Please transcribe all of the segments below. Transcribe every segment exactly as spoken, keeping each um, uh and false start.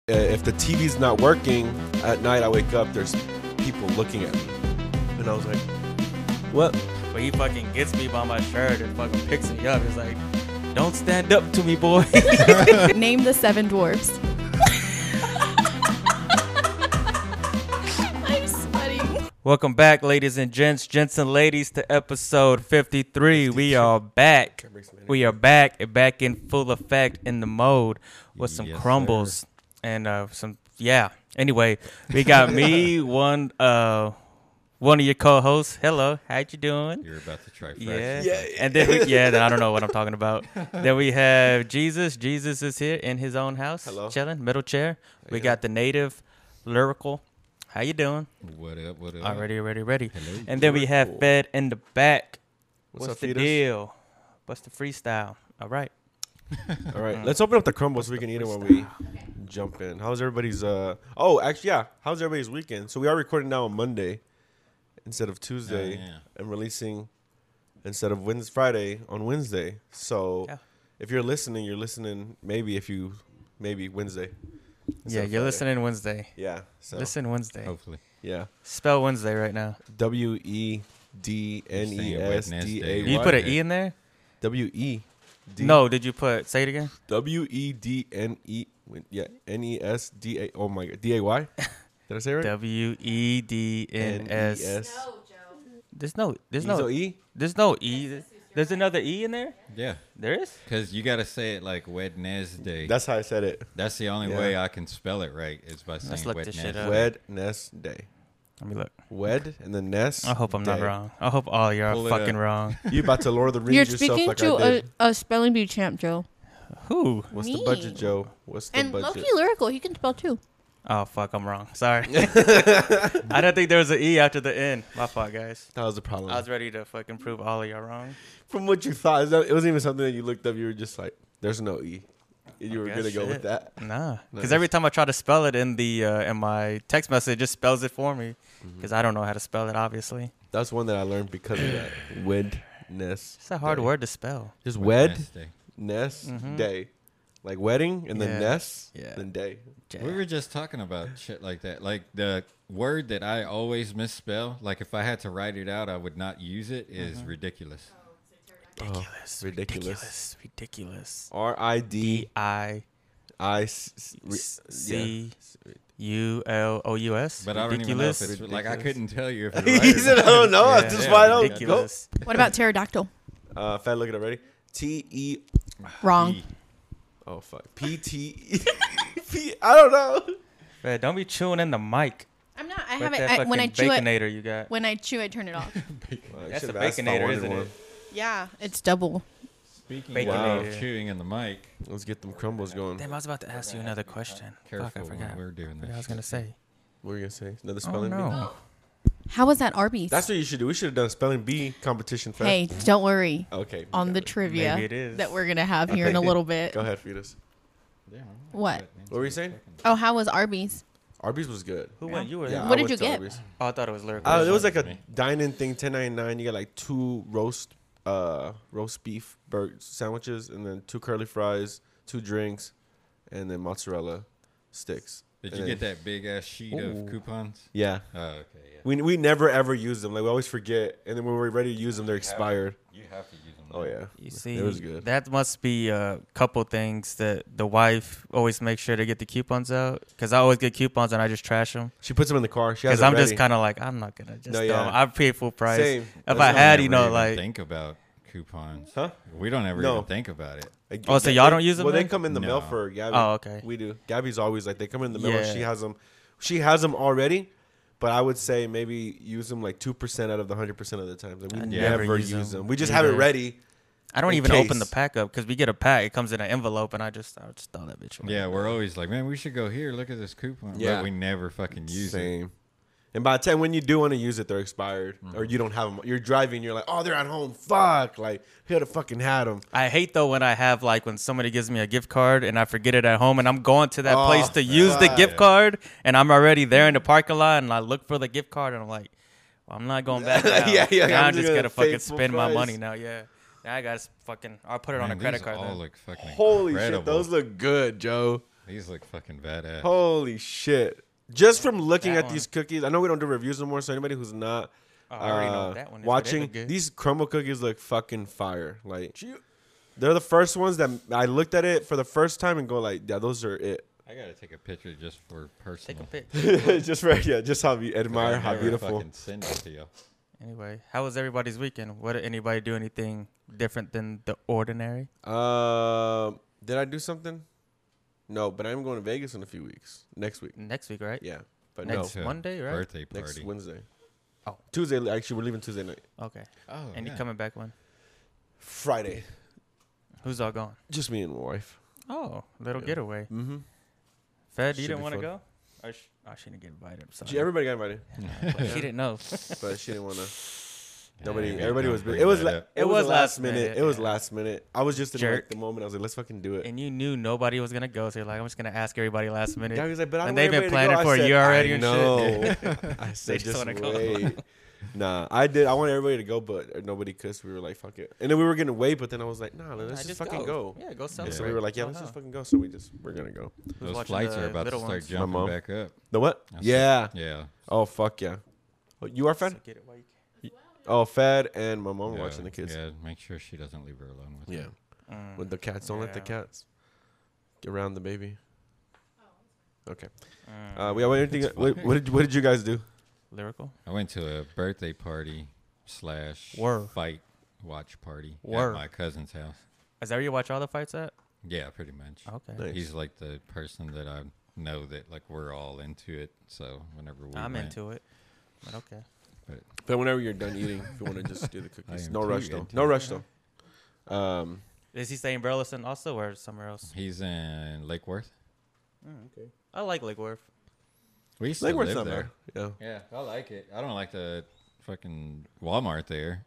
uh, if the T V's not working at night, I wake up, there's people looking at me. And I was like, what? But he fucking gets me by my shirt and fucking picks me up. He's like, don't stand up to me, boy. Name the seven dwarfs. I'm sweating. Welcome back, ladies and gents, gents and ladies, to episode fifty-three. We are back. We are back, and back in full effect in the mode with some Yes, crumbles sir. and uh, some, yeah. Anyway, we got me, one uh, one of your co-hosts. Hello, how you doing? You're about to try fresh. Yeah. Yeah. And then we, yeah, then I don't know what I'm talking about. Then we have Jesus. Jesus is here in his own house, Hello. chilling, middle chair. We Yeah. got the native lyrical. How you doing? What up? What up? Already, ready, ready. Hello. And then we have Lyrical. Fed in the back. What's What's, up, the Fetus? deal? What's the freestyle? All right. All right, let's open up the crumble so we can eat it when we jump in. How's everybody's, uh, oh, actually, yeah. How's everybody's weekend? So we are recording now on Monday instead of Tuesday Oh, yeah. and releasing instead of Wednesday, Friday on Wednesday. So Yeah. if you're listening, you're listening maybe if you, maybe Wednesday. Yeah, instead of you're Friday. listening Wednesday. Yeah. So, Listen Wednesday. Hopefully. yeah. Spell Wednesday right now. W E D N E S D A Did you Y. put an E in there? W E D. No, did you put, say it again? W E D N E. Yeah. N E S D A. Oh my God. D A Y. Did I say it right? W E D N S. N E S. There's no, there's There's no, no E. there's no E. There's another E in there? Yeah. There is? Because you got to say it like Wednesday. That's how I said it. That's the only Yeah. way I can spell it right is by saying look this shit Wednesday. up. Wednesday. Let me look. Wed and then Ness. I hope I'm not day. wrong. I hope all y'all Pull are it fucking up. wrong. You about to Lord of the Rings You're yourself speaking like to I a, did. a spelling bee champ, Joe. Who? What's Me. the budget, Joe? What's the And budget? Loki Lyrical, he can spell too. Oh, fuck, I'm wrong. Sorry. I didn't think there was an E after the N. My fault, guys. That was the problem. I was ready to fucking prove all of y'all wrong. From what you thought, is that- it wasn't even something that you looked up. You were just like, "There's no E." You were guess gonna go with shit. that. Nah. Because Nice. every time I try to spell it in the uh, in my text message, it just spells it for me. Mm-hmm. Because I don't know how to spell it, obviously. That's one that I learned because of that. Wed, Ness. It's a hard day. word to spell. Just wed, Wednesday. Ness, Mhm. day. Like wedding and then Yeah. Ness, Yeah. then day. We were just talking about shit like that. Like the word that I always misspell, like if I had to write it out, I would not use it, is ridiculous. Ridiculous. Oh, ridiculous. Ridiculous. Ridiculous. R I D D I I S- re- C yeah. U L O U S. But I don't even know if Ridiculous. it's like I couldn't tell you if it's He right or said, not. "I don't know. I Yeah. just Yeah, wide open." Ridiculous. What about pterodactyl? Go. Uh, Fat, look it up. Ready? T E. Wrong. E. Oh fuck. P T. P. I don't know. Man, don't be chewing in the mic. I'm not. I With have it. that I, when I fucking chew it, baconator you got. when I chew, I turn it off. Well, I That's should've a asked if I baconator, wanted isn't one. it? Yeah, it's double. Speaking Baconator. of chewing in the mic, Let's get them crumbles going. Damn, I was about to ask you another question. careful Fuck, I when forgot. we're doing What this. I was gonna say. What were you gonna say? Another Oh spelling bee? no. How was that Arby's? That's what you should do. We should have done a spelling bee competition. Fat. Hey, don't worry. Okay. we On got the it. trivia Maybe it is. that we're gonna have here in a Okay. little bit. Go ahead, Fetus. Yeah, What? What were you saying? Oh, how was Arby's? Arby's was good. Who went? You were Yeah, there. I What did went you to get? Arby's. Oh, I thought it was lyrical. Uh, it was like a Me. dine-in thing, ten ninety-nine. You get like two roast, uh, roast beef burger sandwiches, and then two curly fries, two drinks, and then mozzarella sticks. Did And you then- get that big ass sheet Ooh. of coupons? Yeah. Oh, okay, yeah. We we never ever use them. Like we always forget, and then when we're ready to use them, they're expired. You have to use them. Oh yeah. You see, it was good. that must be a couple things that the wife always makes sure to get the coupons out. Because I always get coupons and I just trash them. She puts them in the car. She has Because them I'm just ready. kind of like, I'm not gonna just. No, No, yeah. I pay full price. Same. If That's I what had, Never you know, even like, think about coupons. Huh? We don't ever No. even think about it. Like, Oh, so they- y'all don't use them Well, they then? come in the mail No. for Gabby. Oh, okay. We do. Gabby's always like they come in the mail. and Yeah. She has them. She has them already, but I would say maybe use them like two percent out of the hundred percent of the times. Like, we I never, never use use them. them We just have it either. ready. I don't in even open the case. pack up because we get a pack. It comes in an envelope, and I just, I just throw that bitch away. Yeah, we're always like, man, we should go here. Look at this coupon. Yeah. But we never fucking use it. Same. And by the time when you do want to use it, they're expired, or you don't have them. You're driving, you're like, oh, they're at home. Fuck, like you would have fucking had them. I hate though when I have like when somebody gives me a gift card and I forget it at home and I'm going to that Oh, place to use the fuck. gift card and I'm already there in the parking lot and I look for the gift card and I'm like, well, I'm not going back now. Yeah, yeah, Now I'm I'm just just gonna gonna fucking pay full spend my price. money now. Yeah. Now I gotta fucking. I'll put it on a Man, credit these card. all Then. look fucking Holy incredible. shit, those look good, Joe. These look fucking badass. Holy shit! Just from looking That at one. these cookies, I know we don't do reviews anymore. So anybody who's not Oh, I already know uh, what that one is. but they watching, look good. these crumble cookies look fucking fire. Like they're the first ones that I looked at it for the first time and go like, yeah, those are it. I gotta take a picture just for personal. Take a pic. Just for yeah, just how you admire I how never beautiful. fucking send it to you. Anyway, how was everybody's weekend? What did anybody do anything different than the ordinary? Um, did I do something? No, but I'm going to Vegas in a few weeks. Next week. Next week, right? Yeah, but Next To a Monday, right? Birthday no, party. next Wednesday. Oh. Tuesday. Actually, we're leaving Tuesday night. Okay. Oh, And yeah. you coming back when? Friday. Who's all going? Just me and my wife. Oh, little Yeah. getaway. Mm-hmm. Fed, Should you didn't be want to fun. go? Or sh- oh, she didn't get invited. I'm sorry. Everybody got invited, she didn't know. but she didn't want to. Yeah, Nobody. man, Everybody don't was. busy. bring It was. that La- up. it, It was, was last last minute. minute, It was yeah. last minute. I was just in like Jerk. the moment. I was like, let's fucking do it. And you knew nobody was going to go. So you're like, I'm just going to ask everybody last minute. Guy was like, but I And don't they've want been everybody to planning go. I for a said, year already I and know. shit. I said, just just wanna go. wait. Nah, I did. I wanted everybody to go, but nobody could. So we were like, fuck it. And then we were gonna wait, but then I was like, nah, let's Nah, just, fucking go. Yeah, go And celebrate. so we were like, yeah, let's Uh-huh. just fucking go. So we just we're gonna go. Who's Those watching flights the are about to little start ones? jumping mom. back up. The what? I said- Yeah. Yeah. Oh fuck yeah. Oh, you are fed? So get it while you can. Oh, fed and my mom yeah, watching the kids. Yeah, make sure she doesn't leave her alone with Yeah. it. Mm. With the cats, don't let the Yeah. cats get around the baby. Okay. Mm. Uh, we have anything? What, what did what did you guys do? Lyrical? I went to a birthday party slash Word. fight watch party Word. at my cousin's house. Is that where you watch all the fights at? Yeah, pretty much. Okay. Nice. He's like the person that I know that like we're all into it. So whenever we I'm went, into it. But okay. But whenever you're done eating, if you want to just do the I cookies, am no too rush though. into No it. rush though. Um, Is he staying Burleson also or somewhere else? he's in Lake Worth. okay. I like Lake Worth. We used Lake to Worth's live not there. bad. Yeah. Yeah, I like it. I don't like the fucking Walmart there.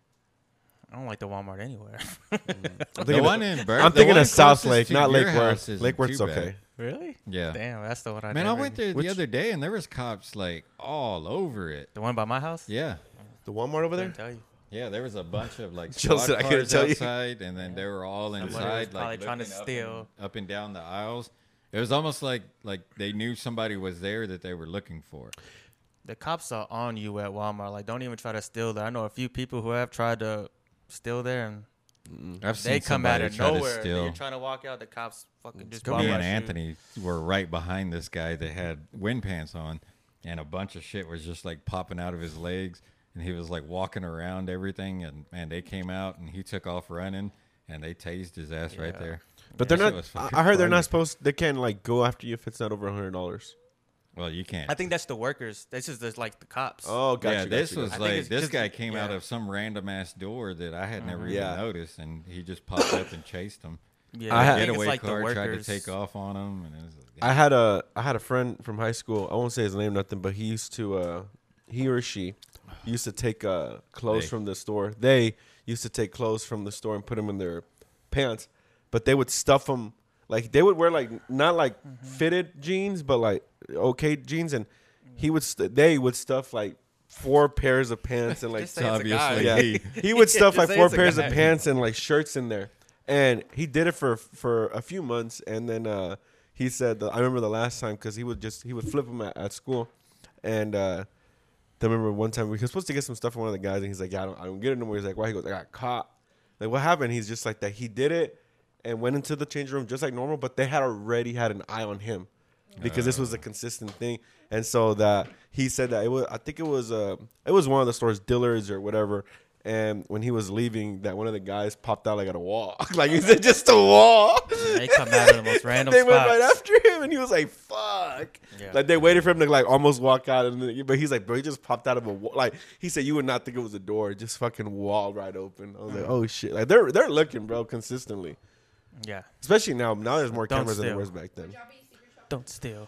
I don't like the Walmart anywhere. I'm The thinking, one of, in Bur- I'm the thinking one of South closest Lake, to not your Lake house Worth. isn't Lake Worth's too bad. okay. Really? Yeah. Damn, that's the one I Man, I never- went there Which- the other day and there was cops like all over it. The one by my house? Yeah. The Walmart over Couldn't there. tell you. Yeah, there was a bunch of like Jill squad said I couldn't cars tell you. outside, and then they were all Somebody was inside, probably like trying to looking up steal. and, up and down the aisles. It was almost like like they knew somebody was there that they were looking for. The cops are on you at Walmart. Like, don't even try to steal there. I know a few people who have tried to steal there, and I've seen they come out somebody of try to nowhere. steal. You're trying to walk out, the cops fucking just Come bomb Me on, and rush you. Anthony were right behind this guy that had wind pants on, and a bunch of shit was just like popping out of his legs, and he was like walking around everything, and man, they came out and he took off running, and they tased his ass right Yeah. there. But That they're shit not. was I fucking I heard they're funny. not supposed. They can't like go after you if it's not over a hundred dollars. Well, you can't. I think that's the workers. This is the, like the cops. Oh, gotcha. yeah, gotcha, this gotcha. was I think like it's this just- guy came out yeah. of some random ass door that I had never even Yeah. noticed, and he just popped up and chased him. Yeah, I I, had- think it's Getaway like the car tried to workers. take off on him, and it was, I had a I had a friend from high school. I won't say his name, nothing, but he used to uh, he or she used to take uh, clothes They. from the store. They used to take clothes from the store and put them in their pants, but they would stuff them like they would wear like not like fitted jeans, but like okay jeans, and he would st- they would stuff like four pairs of pants and like Just say it's a guy. obviously yeah, he- he would stuff Just like say four it's a pairs guy. of pants and like shirts in there, and he did it for for a few months, and then uh, he said that, I remember the last time because he would just he would flip them at, at school, and uh, I remember one time we were supposed to get some stuff from one of the guys, and he's like, yeah, I don't, I don't get it no more. He's like, why? He goes, I got caught. Like, what happened? He's just like that. He did it and went into the change room just like normal, but they had already had an eye on him because this was a consistent thing. And so that he said that it was, I think it was, uh, it was one of the stores, Dillard's or whatever. And when he was leaving, that one of the guys popped out like at a wall, like he said, just a wall. They come out of the most random They spots. went right after him, and he was like, "Fuck!" Yeah. Like they waited for him to like almost walk out, and then, but he's like, "Bro, he just popped out of a wall." Like he said, you would not think it was a door, it just fucking wall right open. I was like, "Oh shit!" Like they're they're looking, bro, consistently. Yeah, Especially now. Now there's more Don't cameras than there steal. was back then. don't steal.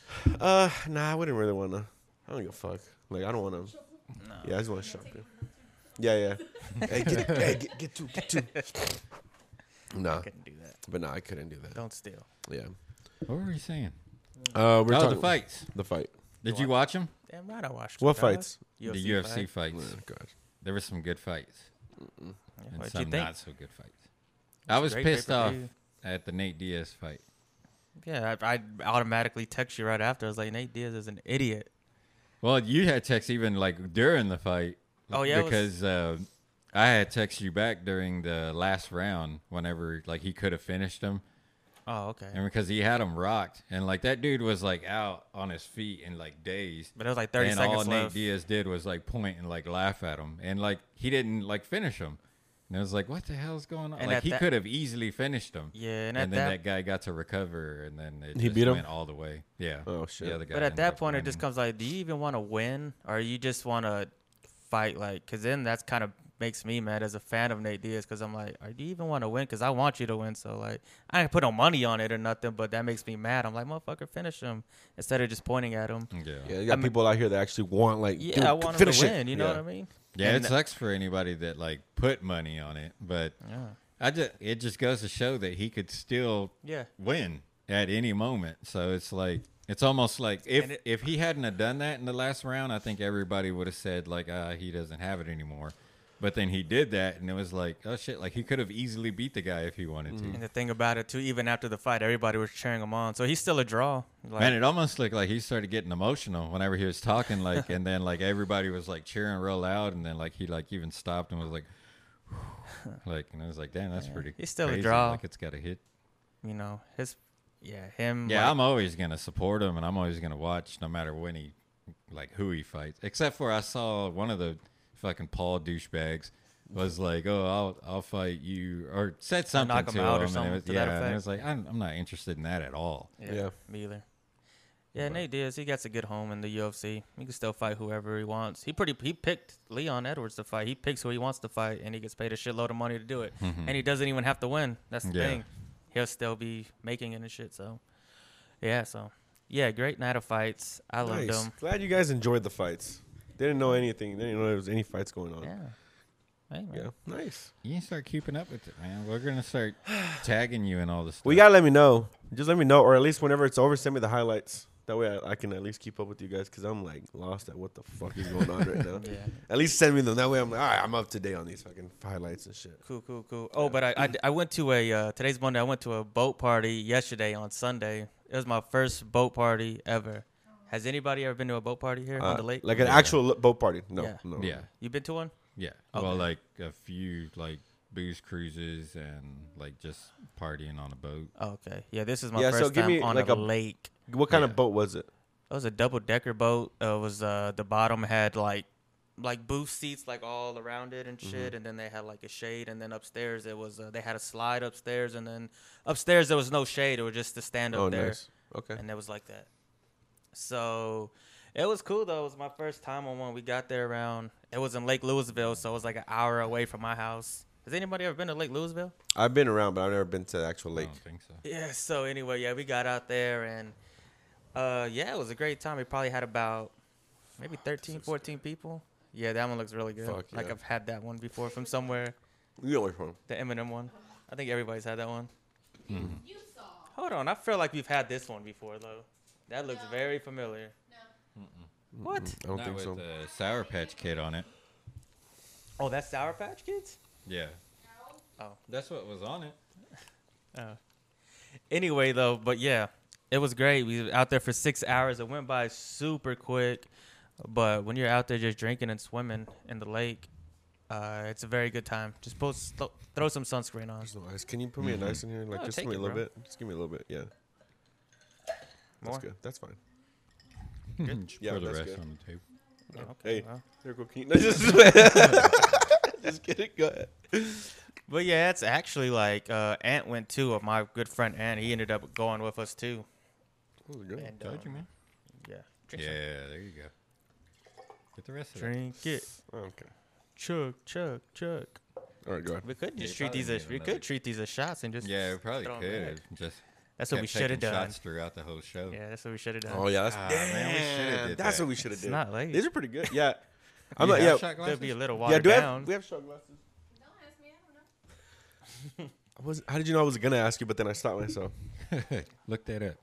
Uh, nah, I wouldn't really want to. I don't give a fuck. Like I don't want to. No. Yeah, I just want to shopping. Yeah, yeah. Hey, get, hey, get, get two, get two. Nah, Couldn't do that. but nah, I couldn't do that. Don't steal. Yeah. what were you saying? Uh, we're oh, talking the fights. The fight. Did you watch them? Damn right, I watched. What it, dog. fights? U F The C U F C fight. fights. Oh, God. There were some good fights Yeah, and What'd you some think? not so good fights. I was Great pissed off pay-per-view. at the Nate Diaz fight. Yeah, I, I automatically text you right after. I was like, Nate Diaz is an idiot. Well, you had text even like during the fight. Oh, yeah, it was- because uh, I had text you back during the last round whenever like he could have finished him, Oh, okay. and because he had him rocked, and like that dude was like out on his feet and like dazed. But it was like thirty and seconds all Nate left. Diaz did was like point and like laugh at him, and like he didn't like finish him. And I was like, "What the hell's going on?" And like at he that- could have easily finished him. Yeah, and And, at then that, that, guy got to recover, and then it He just beat him? went all the way. Yeah. Oh, shit. The other guy but at ended that up point, it just winning. comes like, do you even want to win, or you just want to fight? Like, because then that's kind of makes me mad as a fan of Nate Diaz, because I'm like, or do you even want to win? Because I want you to win. So like, I ain't put no money on it or nothing, but that makes me mad. I'm like, motherfucker, finish him instead of just pointing at him. Yeah. Yeah, you got I mean- people out here that actually want like, Yeah, dude, I want him finish to it. win. You know Yeah. what I mean? Yeah, And it sucks for anybody that like put money on it, but Yeah. I just it just goes to show that he could still Yeah. win at any moment. So it's like it's almost like if And it- if he hadn't have done that in the last round, I think everybody would have said like, ah, he doesn't have it anymore. But then he did that, and it was like, oh shit, like he could have easily beat the guy if he wanted to. And the thing about it too, even after the fight, everybody was cheering him on. So he's still a draw. Like, Man, it almost looked like he started getting emotional whenever he was talking, like, and then like everybody was like cheering real loud, and then like he like even stopped and was like, like, and I was like, damn, that's Yeah, pretty. he's still a crazy. draw. Like it's got a hit. you know, his, yeah, him. Yeah, like, I'm always gonna support him, and I'm always gonna watch, no matter when he, like, who he fights. Except for I saw one of the fucking Paul douchebags was like, "Oh, I'll I'll fight you," or said something knock him to out or him, and something it was, to yeah, that and effect. it was like, I'm, I'm not interested in that at all. Yeah, Yeah. me either. Yeah, But- Nate Diaz, he gets a good home in the U F C. He can still fight whoever he wants. He pretty he picked Leon Edwards to fight. He picks who he wants to fight, and he gets paid a shitload of money to do it. And he doesn't even have to win. That's the Yeah. thing. He'll still be making it and shit. So, yeah. So, yeah, great night of fights. I loved Nice. them. Glad you guys enjoyed the fights. Didn't know anything. Didn't know there was any fights going on. Yeah. Hey, man. Yeah, nice. You can start keeping up with it, man. We're gonna start tagging you in all this stuff. Well, you gotta let me know. Just let me know, or at least whenever it's over, send me the highlights. That way, I, I can at least keep up with you guys, because I'm like lost at what the fuck is going on right now. Yeah. At least send me them. That way, I'm like, all right, I'm up to date on these fucking highlights and shit. Cool, cool, cool. Oh, but I, I, I went to a, uh, today's Monday, I went to a boat party yesterday on Sunday. It was my first boat party ever. Has anybody ever been to a boat party here on Uh, the lake? like an Yeah. actual l- boat party? No, Yeah. no. Yeah, You been to one? yeah. Okay. Well, like a few like booze cruises and like just partying on a boat. Oh, okay. Yeah, this is my Yeah, first so give time me, on like, a, a- lake. What kind Yeah. of boat was it? It was a double decker boat. Uh, it was uh, the bottom had like like booth seats like all around it and shit, Mm-hmm. and then they had like a shade, and then upstairs it was uh, they had a slide upstairs, and then upstairs there was no shade. It was just the stand up Oh, there. nice. Okay. And it was like that. So it was cool though. It was my first time on one. We got there around. It was in Lake Louisville, so it was like an hour away from my house. Has anybody ever been to Lake Louisville? I've been around, but I've never been to the actual I lake. don't think so. Yeah. So anyway, yeah, we got out there and uh, yeah, it was a great time. We probably had about maybe thirteen, fourteen people. Yeah, that one looks really good. Fuck Like yeah. I've had that one before from somewhere. You away from? The Eminem one. I think everybody's had that one. Mhm. You saw. Hold on, I feel like we've had this one before though. That looks No. very familiar. What? I don't Not think with so. the Sour Patch Kid on it. Oh, that's Sour Patch Kids? Yeah. Oh. That's what was on it. Uh, anyway, though, but yeah, it was great. We were out there for six hours. It went by super quick. But when you're out there just drinking and swimming in the lake, uh, it's a very good time. Just post, th- throw some sunscreen on. There's no ice. Can you put me an ice in here? Like, Oh, just take give me a it, little bro. bit. Just give me a little bit. Yeah. That's More? good. That's fine. Just Yeah, pour the that's rest good. on the table. Yeah, okay, Hey. well. Here, go, King. No, just, just kidding. Go ahead. But yeah, it's actually like uh, Ant went too. Of my good friend Ant, he ended up going with us too. That was good. And Told you, um, man. yeah, Yeah, drink some. there you go. Get the rest of it. Drink it, Oh, okay. chug, chug, chug. All right, go ahead. We could Yeah, just you treat probably these as need we another- could treat these as shots and just Yeah, we probably throw 'em could. back. Just That's what we kept should have taking done. shots throughout the whole show. Yeah, that's what we should have done. Oh yeah, that's Ah, damn. man, we shoulda did that's that. what we should have It's did. not late. These are pretty good. Yeah. I'm You like, have yeah. shot Could glasses? be a little Yeah. watered Do we have down. we have shot glasses? Don't ask me. I don't know. I was. How did you know I was gonna ask you, but then I stopped myself? Look that up.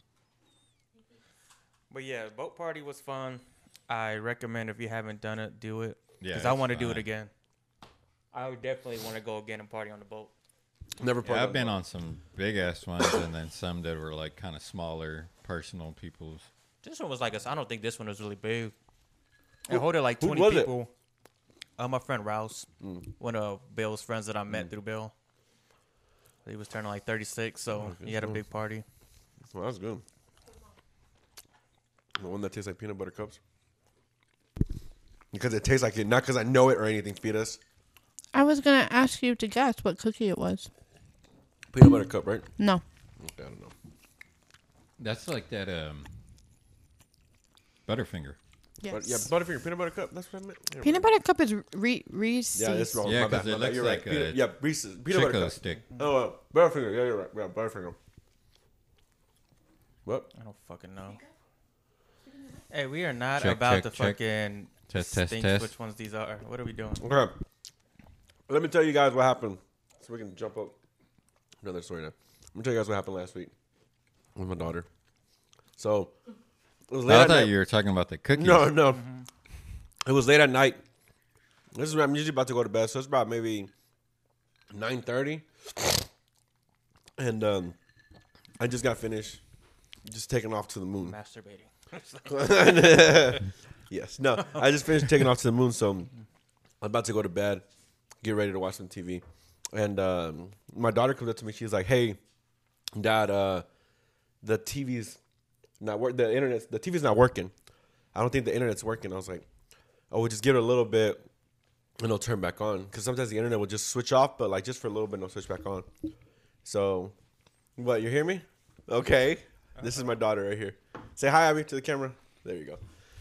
But yeah, boat party was fun. I recommend if you haven't done it, do it. Yeah, Because I it's want to do it fun. again. I would definitely want to go again and party on the boat. Never. Yeah, parked I've on been the- on some big ass ones, and then some that were like kind of smaller, personal people's. This one was like a, I don't think this one was really big. It hold like who twenty was it? people. Uh, my friend Rouse, one of Bill's friends that I met through Bill. He was turning like thirty-six, so he had a big party. Well, that's good. The one that tastes like peanut butter cups. Because it tastes like it, not because I know it or anything. Fetus. I was gonna ask you to guess what cookie it was. Peanut butter cup, right? No. Okay, I don't know. That's like that um, Butterfinger. Yes. But, yeah, Butterfinger peanut butter cup. That's what I meant. Yeah, Peanut butter cup is Re- Reese's. Yeah, that's wrong. Yeah, my bad. 'cause it my bad. looks You're like right. Peanut, a yeah, Reese's peanut butter Chico cup. stick. Oh, uh, Butterfinger. Yeah, you're right. Yeah, Butterfinger. What? I don't fucking know. Hey, we are not Check, about check, to check. fucking Test, test, think test. which ones these are. What are we doing? Okay. Let me tell you guys what happened, so we can jump up another story now. Let me tell you guys what happened last week with my daughter. So it was late I at thought night. you were talking about the cookies. No, no. It was late at night. This is when I'm usually about to go to bed, so it's about maybe nine thirty. And um, I just got finished, just taking off to the moon. Masturbating. Yes, no, I just finished taking off to the moon, so I'm about to go to bed, get ready to watch some T V. And um, my daughter comes up to me. She's like, "Hey, Dad, uh, the T V's not work. The internet, the T V's not working. I don't think the internet's working." I was like, "Oh, we'll just give it a little bit, and it'll turn back on. Because sometimes the internet will just switch off, but like just for a little bit, it'll switch back on." So, what? You hear me? Okay. This is my daughter right here. Say hi, Abby, to the camera. There you go.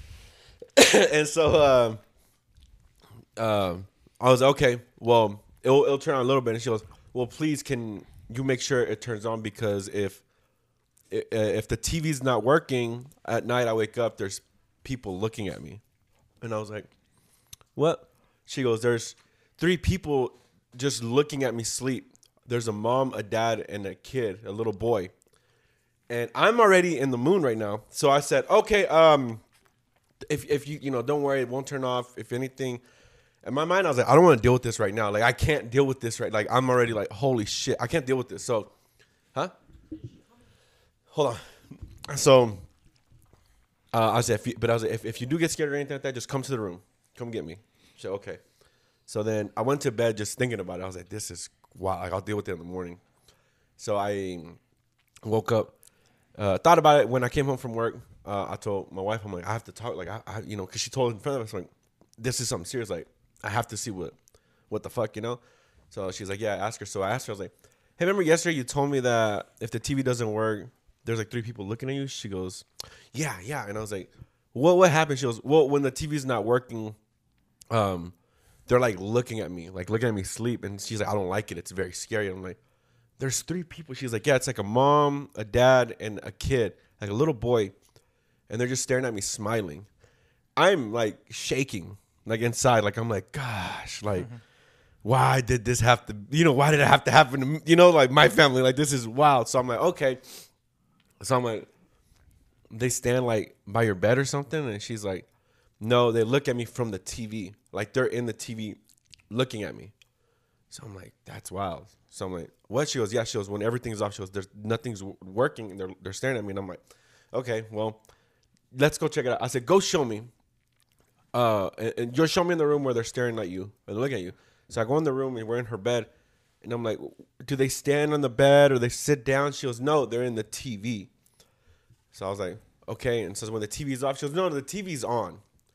And so, um, um, I was okay. Well, it'll it'll turn on a little bit, and she goes, "Well, please, can you make sure it turns on? Because if if the T V's not working at night, I wake up, there's people looking at me." And I was like, "What?" She goes, "There's three people just looking at me sleep. There's a mom, a dad, and a kid, a little boy." And I'm already in the moon right now. So I said, "Okay, um, if if you you know, don't worry, it won't turn off. If anything." In my mind, I was like, I don't want to deal with this right now. Like, I can't deal with this right. Like, I'm already like, holy shit, I can't deal with this. So, huh? Hold on. So, uh, I said, if you, but I was like, if, if you do get scared or anything like that, just come to the room. Come get me. She said, okay. So then I went to bed just thinking about it. I was like, this is wild. Like, I'll deal with it in the morning. So I woke up, uh, thought about it when I came home from work. Uh, I told my wife, I'm like, I have to talk. Like, I, I you know, because she told in front of us, like, this is something serious. Like, I have to see what, what the fuck, you know? So she's like, yeah, ask her. So I asked her, I was like, hey, remember yesterday you told me that if the T V doesn't work, there's like three people looking at you? She goes, yeah, yeah. And I was like, what, what happened? She goes, well, when the T V's not working, um, they're like looking at me, like looking at me sleep. And she's like, I don't like it. It's very scary. And I'm like, there's three people. She's like, yeah, it's like a mom, a dad, and a kid, like a little boy. And they're just staring at me smiling. I'm like shaking. Like inside, like I'm like, gosh, like, mm-hmm. why did this have to, you know, why did it have to happen to me? You know, like my family, like this is wild. So I'm like, okay. So I'm like, they stand like by your bed or something? And she's like, no, they look at me from the T V. Like they're in the T V looking at me. So I'm like, that's wild. So I'm like, what? She goes, yeah, she goes, when everything's off, she goes, there's nothing's working. And they're, they're staring at me. And I'm like, okay, well, let's go check it out. I said, go show me. Uh, and, and you'll show me in the room where they're staring at you and looking at you. So I go in the room and we're in her bed, and I'm like, do they stand on the bed or they sit down? She goes, no, they're in the T V. So I was like, okay. And so when the T V's off, she goes, no, the T V's on.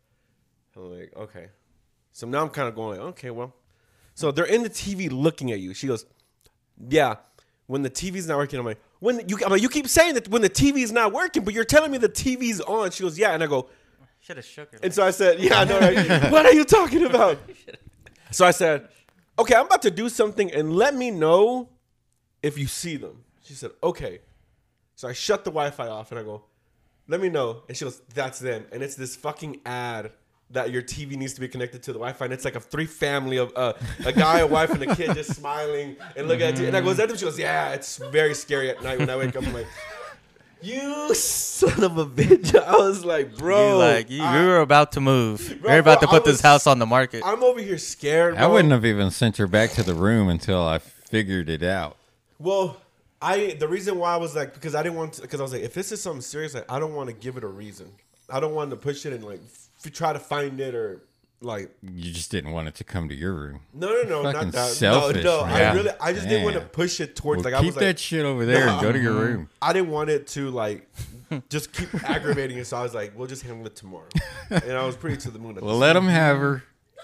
I'm like, okay. So now I'm kind of going like, okay, well. So they're in the T V looking at you. She goes, yeah. When the T V's not working, I'm like, when you, I'm like, you keep saying that when the T V's not working, but you're telling me the T V's on. She goes, yeah. And I go, should have shook her. and so I said, yeah, I know, right? What are you talking about? So I said, okay, I'm about to do something and let me know if you see them. She said, okay. So I shut the Wi-Fi off and I go, let me know. And she goes, that's them. And it's this fucking ad that your T V needs to be connected to the Wi-Fi. And it's like a three family of uh, a guy, a wife, and a kid just smiling and looking at you. And I go, is that them? She goes, yeah, it's very scary at night when I wake up. I'm like, you son of a bitch. I was like, bro. You like you, I, you were about to move. Bro, You're about bro, to put I this was, house on the market. I'm over here scared, bro. I wouldn't have even sent her back to the room until I figured it out. Well, I the reason why I was like because I didn't want to because I was like if this is something serious, like I don't want to give it a reason. I don't want to push it and like f- try to find it or like You just didn't want it to come to your room. no no no Fucking not that selfish, no no man. I really I just didn't want to Damn. push it towards Well, like I keep was like that shit over there and go to your room. I didn't want it to like just keep aggravating it, so I was like we'll just handle it tomorrow, and I was pretty to the moon. At We'll this let them have her,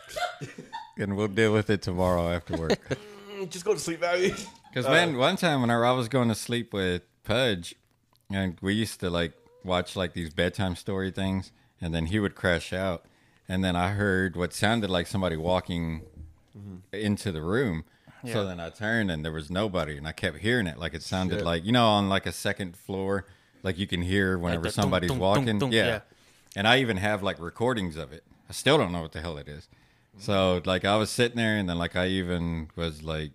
and we'll deal with it tomorrow after work. point. Just go to sleep, Abby. Because Uh, man, one time whenever I was going to sleep with Pudge, and we used to like watch like these bedtime story things, and then he would crash out, and then I heard what sounded like somebody walking into the room. Yeah. So then I turned and there was nobody, and I kept hearing it like it sounded Shit. like you know on like a second floor, like you can hear whenever the dum, somebody's dum, dum, walking. dum, yeah. yeah. And I even have like recordings of it. I still don't know what the hell it is. So like I was sitting there, and then like I even was like,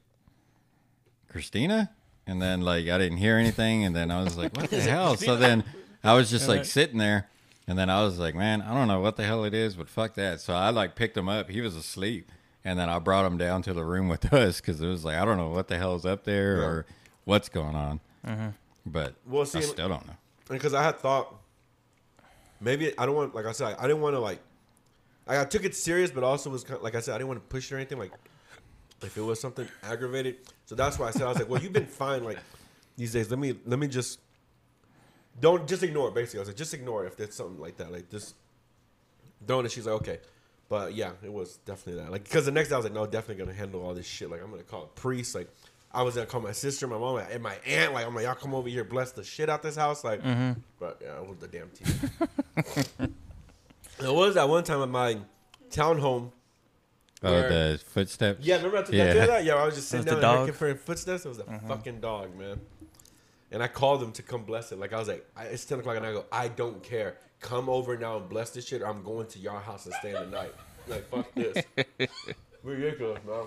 Christina, and then like I didn't hear anything, and then I was like, what the hell? So then I was just like sitting there, and then I was like, man, I don't know what the hell it is, but fuck that. So I like picked him up. He was asleep, and then I brought him down to the room with us because it was like I don't know what the hell's up there or what's going on. But Well, see, I still don't know. because I had thought maybe I don't want like I said I didn't want to like I took it serious, but also was kind of, like I said I didn't want to push it or anything like if it was something aggravated. So that's why I said I was like, well, you've been fine like these days. Let me let me just don't just ignore it. Basically, I was like, just ignore it if there's something like that. Like just don't. And she's like, okay. But yeah, it was definitely that. Like because the next day I was like, no, definitely gonna handle all this shit. Like I'm gonna call a priest. Like I was gonna call my sister, my mom, and my aunt. Like I'm like, y'all come over here, bless the shit out this house. Like, but yeah, it was the damn T V. There was that one time at my townhome. Oh, Where- the footsteps. Yeah, remember I told Yeah. you that? Yeah, I was just sitting It was down the and dog? hearing footsteps. It was a fucking dog, man. And I called them to come bless it. Like I was like, I, it's ten o'clock, and I go, I don't care. Come over now and bless this shit, or I'm going to your house and staying the night. Like fuck this. Ridiculous, man.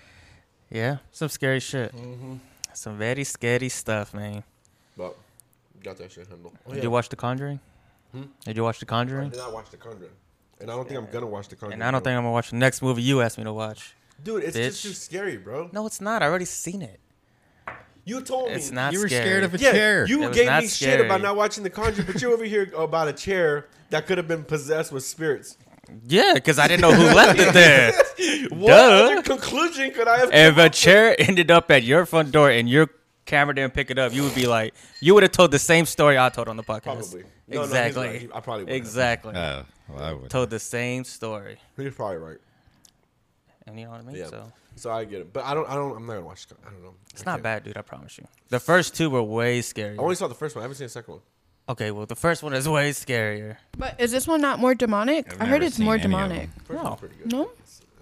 Yeah, some scary shit. Mm-hmm. Some very scary stuff, man. But got that shit handled. Oh, Did yeah. you watch The Conjuring? Hmm? Did you watch The I Conjuring? did not watch The Conjuring, and I don't think I'm gonna watch The Conjuring. And I don't bro. think I'm gonna watch the next movie you asked me to watch. dude, it's just bitch. too scary, bro. No, it's not. I already seen it. You told me It's not. You were scary. scared of a Yeah, chair. you It was gave not me shit scary. about not watching The Conjuring, but you're over here about a chair that could have been possessed with spirits. Yeah, because I didn't know who left it there. What Duh. other conclusion could I have? If a chair ended up at your front door and your camera didn't pick it up, you would be like, you would have told the same story I told on the podcast. Probably. No, no, he's exactly. right. He- I probably would. exactly. Oh, well, I would. Told the same story. He's probably right. And you know what I mean? Yeah. So So I get it, but I don't. I don't. I'm not gonna watch. I don't know. it's I not can't. bad, dude. I promise you. The first two were way scarier. I only saw the first one. I haven't seen the second one. Okay, well, the first one is way scarier. But is this one not more demonic? I've I heard never it's seen more any of demonic. First No. one's pretty good. No?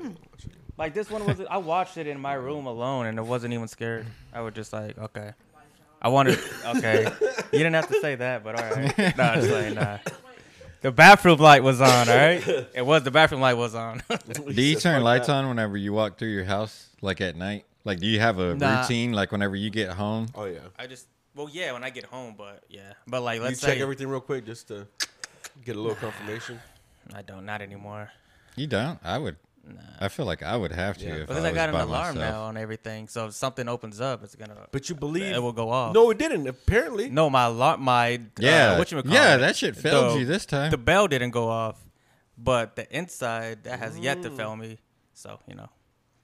Like this one was, I watched it in my room alone, and it wasn't even scared. I was just like, okay, I wanted, okay, you didn't have to say that, but all right. No, I'm just like, nah. The bathroom light was on, all right. It was the bathroom light was on. Do you turn lights on whenever you walk through your house, like at night? Like, do you have a Nah. routine, like whenever you get home? Oh yeah. I just, well, yeah, when I get home, but yeah, but like, You let's check say everything real quick just to get a little confirmation. I don't, not anymore. You don't? I would. Nah. I feel like I would have to Yeah. if Because I, I was got an by alarm myself. now on everything, so if something opens up, it's gonna, But you believe it will go off. No, it didn't. Apparently. no, my alarm, my Yeah, uh, what you yeah, that shit failed The- you this time. The bell didn't go off, but the inside that has yet to Mm. fail me. So you know,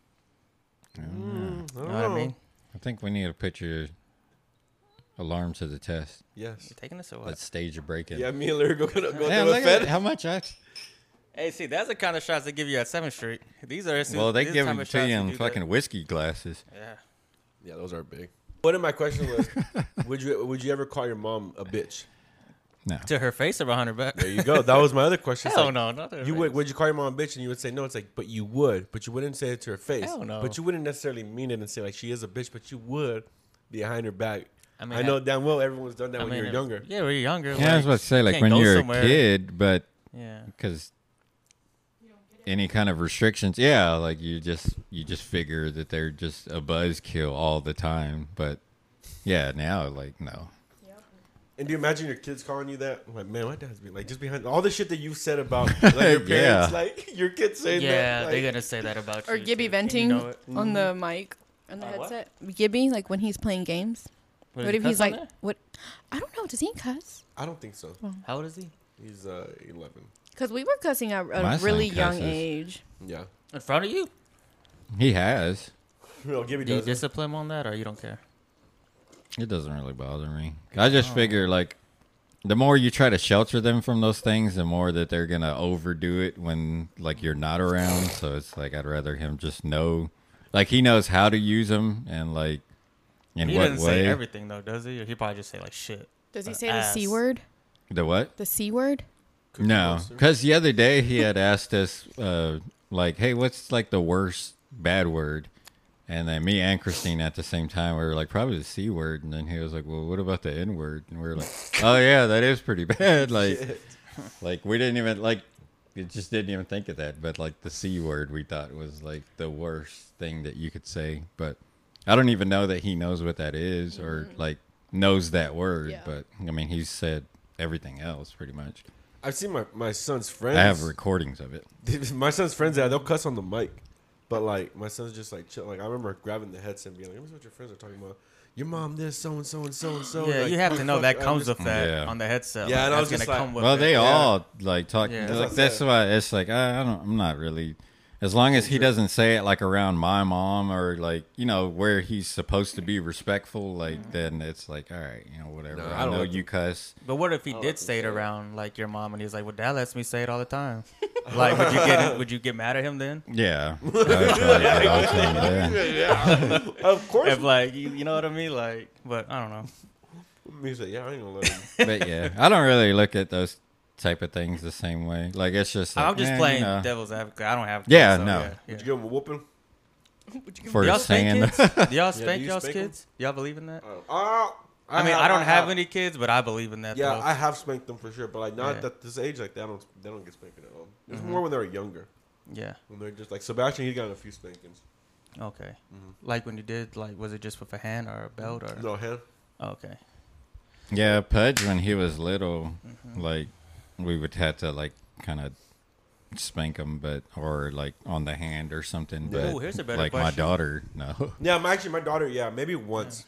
I you don't know what I mean. I think we need to put your alarm to the test. Yes. You taking this or what? Let's stage a break in. Yeah, me and Larry go gonna go Yeah, through look the at Fed. how much I. Hey, see, that's the kind of shots they give you at Seventh Street. These are Well, they these give type them of to shots you in do that. fucking whiskey glasses. Yeah. Yeah, those are big. One of my questions was, would you would you ever call your mom a bitch? No. To her face or behind her back? There you go. That was my other question. It's Hell like, no, not to her You face. would would you call your mom a bitch? And you would say no. It's like, but you would, but you wouldn't say it to her face. Hell no. But you wouldn't necessarily mean it and say like she is a bitch, but you would behind her back. I I, mean, know I- damn well everyone's done that I when mean, you were younger. Yeah, when you're younger. Yeah, I was like, about to say, like can't when go you're somewhere. a kid, but Yeah. because any kind of restrictions, yeah, like you just you just figure that they're just a buzzkill all the time. But yeah, now like no. And do you imagine your kids calling you that? I'm like, man, my dad's be like just behind all the shit that you said about like, your parents. Yeah. Like your kids saying Yeah, that. they're like, gonna say that about Or you. Gibby too. And you venting know it. on the mic. on the Uh, what? headset. Gibby, like when he's playing games. What, What does if he he's cuss on like, there? what? I don't know. Does he cuss? I don't think so. How old is he? He's uh eleven. Because we were cussing at My a son really young cusses. age. Yeah. In front of you? He has. Well, Gibby Do you does. discipline him on that, or you don't care? It doesn't really bother me. I just figure like the more you try to shelter them from those things, the more that they're gonna overdo it when like you're not around. So it's like I'd rather him just know, like he knows how to use them and like in He what doesn't way. say everything though, does he? Or he probably just say like shit. Does he Uh, say ass. the C word? The what? The C word? Cookie No, Monster. because the other day he had asked us, uh, like, "Hey, what's like the worst bad word?" And then me and Christine at the same time we were like, "Probably the C word." And then he was like, "Well, what about the N word?" And we were like, "Oh yeah, that is pretty bad." Like, like we didn't even like, it just didn't even think of that. But like the C word, we thought was like the worst thing that you could say. But I don't even know that he knows what that is or like knows that word. Yeah. But I mean, he's said everything else pretty much. I've seen my, my son's friends. I have recordings of it. my son's friends that they'll cuss on the mic, but like my son's just like chill. Like I remember grabbing the headset and being like, "Let me see what your friends are talking about. Your mom this, so and so and so and so." Yeah, like, you have to know fuck, that I'm comes just- with that Yeah. on the headset. Yeah, like, and I that's was just gonna like- come with Well, it. they Yeah. all like talk. Yeah. like, That's what I that's said. why it's like I, I don't. I'm not really. As long as he doesn't say it like around my mom or like you know where he's supposed to be respectful, like then it's like all right, you know whatever. No, I, I don't know like you to- cuss. But what if he I did like say it to say it. around like your mom, and he's like, "Well, Dad lets me say it all the time." Like, would you get would you get mad at him then? Yeah, I would probably get on to him there. yeah, of course. If like you, you know what I mean? Like, but I don't know. Me say, yeah, I ain't gonna let him. But yeah, I don't really look at those type of things the same way. Like it's just. Like, I'm just man, playing you know, devil's advocate. I don't have. Kids, Yeah, so no. Yeah, Did yeah. you give him a whooping? for Do y'all spank saying. kids? Do y'all spank do you y'all's spank 'em? kids? Y'all believe in that? Uh, I, mean, I don't have, any kids, but I believe in that. Yeah, though. I have spanked them for sure, but like not Yeah. at this age, like they don't they don't get spanked at all. It's Mhm. more when they're younger. yeah. When they're just like Sebastian, he got a few spankings. Okay. Like when you did, like, was it just with a hand or a belt or? No hand. Okay. Yeah, Pudge when he was little, Mm-hmm. like we would have to like kind of spank him, but or like on the hand or something. Yeah. But Ooh, here's a better like my question. daughter, no. Yeah, my, actually, my daughter, yeah, maybe once.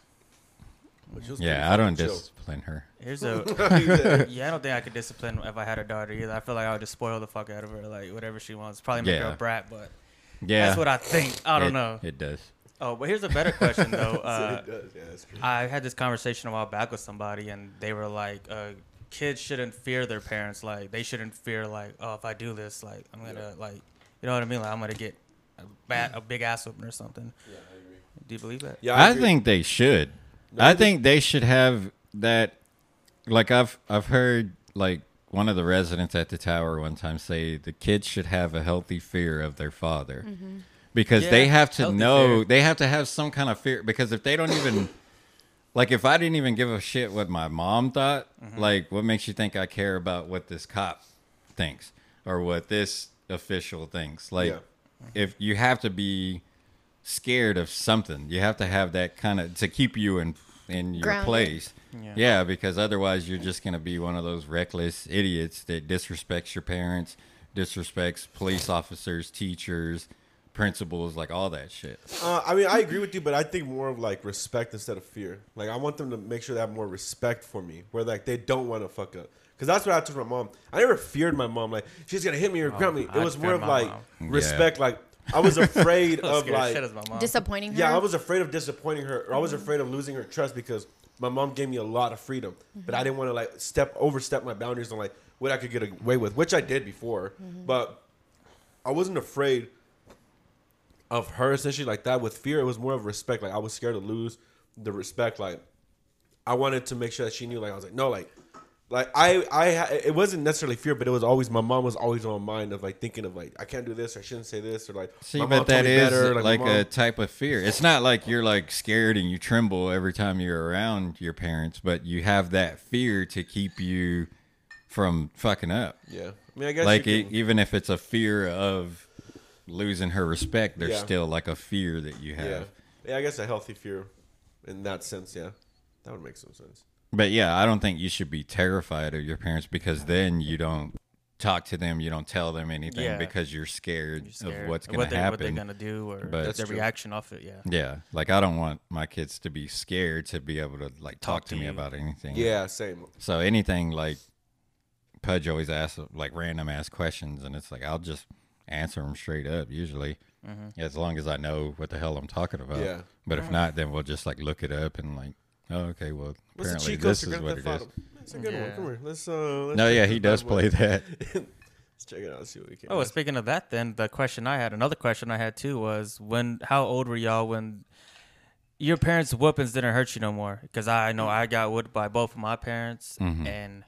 But she was pretty Yeah, I don't fucking chill. discipline her. Here's a. He said- Yeah, I don't think I could discipline if I had a daughter either. I feel like I would just spoil the fuck out of her, like whatever she wants. Probably make her Yeah. a brat, but Yeah, that's what I think. I don't it, know. It does. Oh, but here's a better question though. So Uh, it does, yeah, that's true. I had this conversation a while back with somebody, and they were like, uh, "Kids shouldn't fear their parents. Like, they shouldn't fear like, oh, if I do this, like, I'm gonna like, you know what I mean? Like, I'm gonna get a bat, a big ass whooping or something." Yeah, I agree. Do you believe that? Yeah, I agree. think they should. No, I I think they should have that. Like I've I've heard like one of the residents at the tower one time say the kids should have a healthy fear of their father because Yeah, they have to healthy know fear. they have to have some kind of fear because if they don't even like if I didn't even give a shit what my mom thought, Mm-hmm. like what makes you think I care about what this cop thinks or what this official thinks? Like Yeah. if you have to be scared of something, you have to have that kind of to keep you in in your Grounded. place. Yeah. Yeah, because otherwise you're just going to be one of those reckless idiots that disrespects your parents, disrespects police officers, teachers, principals, like all that shit. Uh, I mean, I agree with you, but I think more of like respect instead of fear. Like, I want them to make sure they have more respect for me, where like they don't want to fuck up. Because that's what I told my mom. I never feared my mom. Like, she's gonna hit me or grab me. It I was feared more of my like mom. respect. Like, I was afraid I was of scared as like, shit as my mom. Disappointing her. yeah, I was afraid of disappointing her, or I was afraid of losing her trust because my mom gave me a lot of freedom, but I didn't want to like step overstep my boundaries on like what I could get away with, which I did before, but I wasn't afraid of her essentially like that. With fear, it was more of respect. Like I was scared to lose the respect. Like I wanted to make sure that she knew. Like I was like, no, like, like I, I, ha- it wasn't necessarily fear, but it was always my mom was always on my mind of like thinking of like I can't do this or I shouldn't say this or like. See, my mom but that told me is better, like, my mom- a type of fear. It's not like you're like scared and you tremble every time you're around your parents, but you have that fear to keep you from fucking up. Yeah, I mean, I guess Like you e can- even if it's a fear of losing her respect, there's Yeah. still like a fear that you have. yeah, yeah. I guess a healthy fear in that sense. Yeah, that would make some sense. But yeah, I don't think you should be terrified of your parents because then you don't talk to them. You don't tell them anything Yeah. because you're scared, You're scared of what's of going what to they- happen. What they're gonna do, or But- That's their true. reaction off it. Yeah. Yeah, like I don't want my kids to be scared to be able to like talk, Talk to to me you. about anything. Yeah, same. So anything like Pudge always asks like random ass questions, and it's like I'll just answer them straight up usually, as long as I know what the hell I'm talking about. Yeah. But if not, then we'll just like look it up and like, oh, okay, well What's the apparently cheat code this to is Grand what it Theft is. Auto? That's a good one. Yeah. Come here. Let's. Uh, let's No, check yeah, this he does bad boy. play that. Let's check it out. See what we can. Oh, well, speaking of that, then the question I had, another question I had too, was when? How old were y'all when your parents' whoopings didn't hurt you no more? Because I know I got whooped by both of my parents, Mhm. and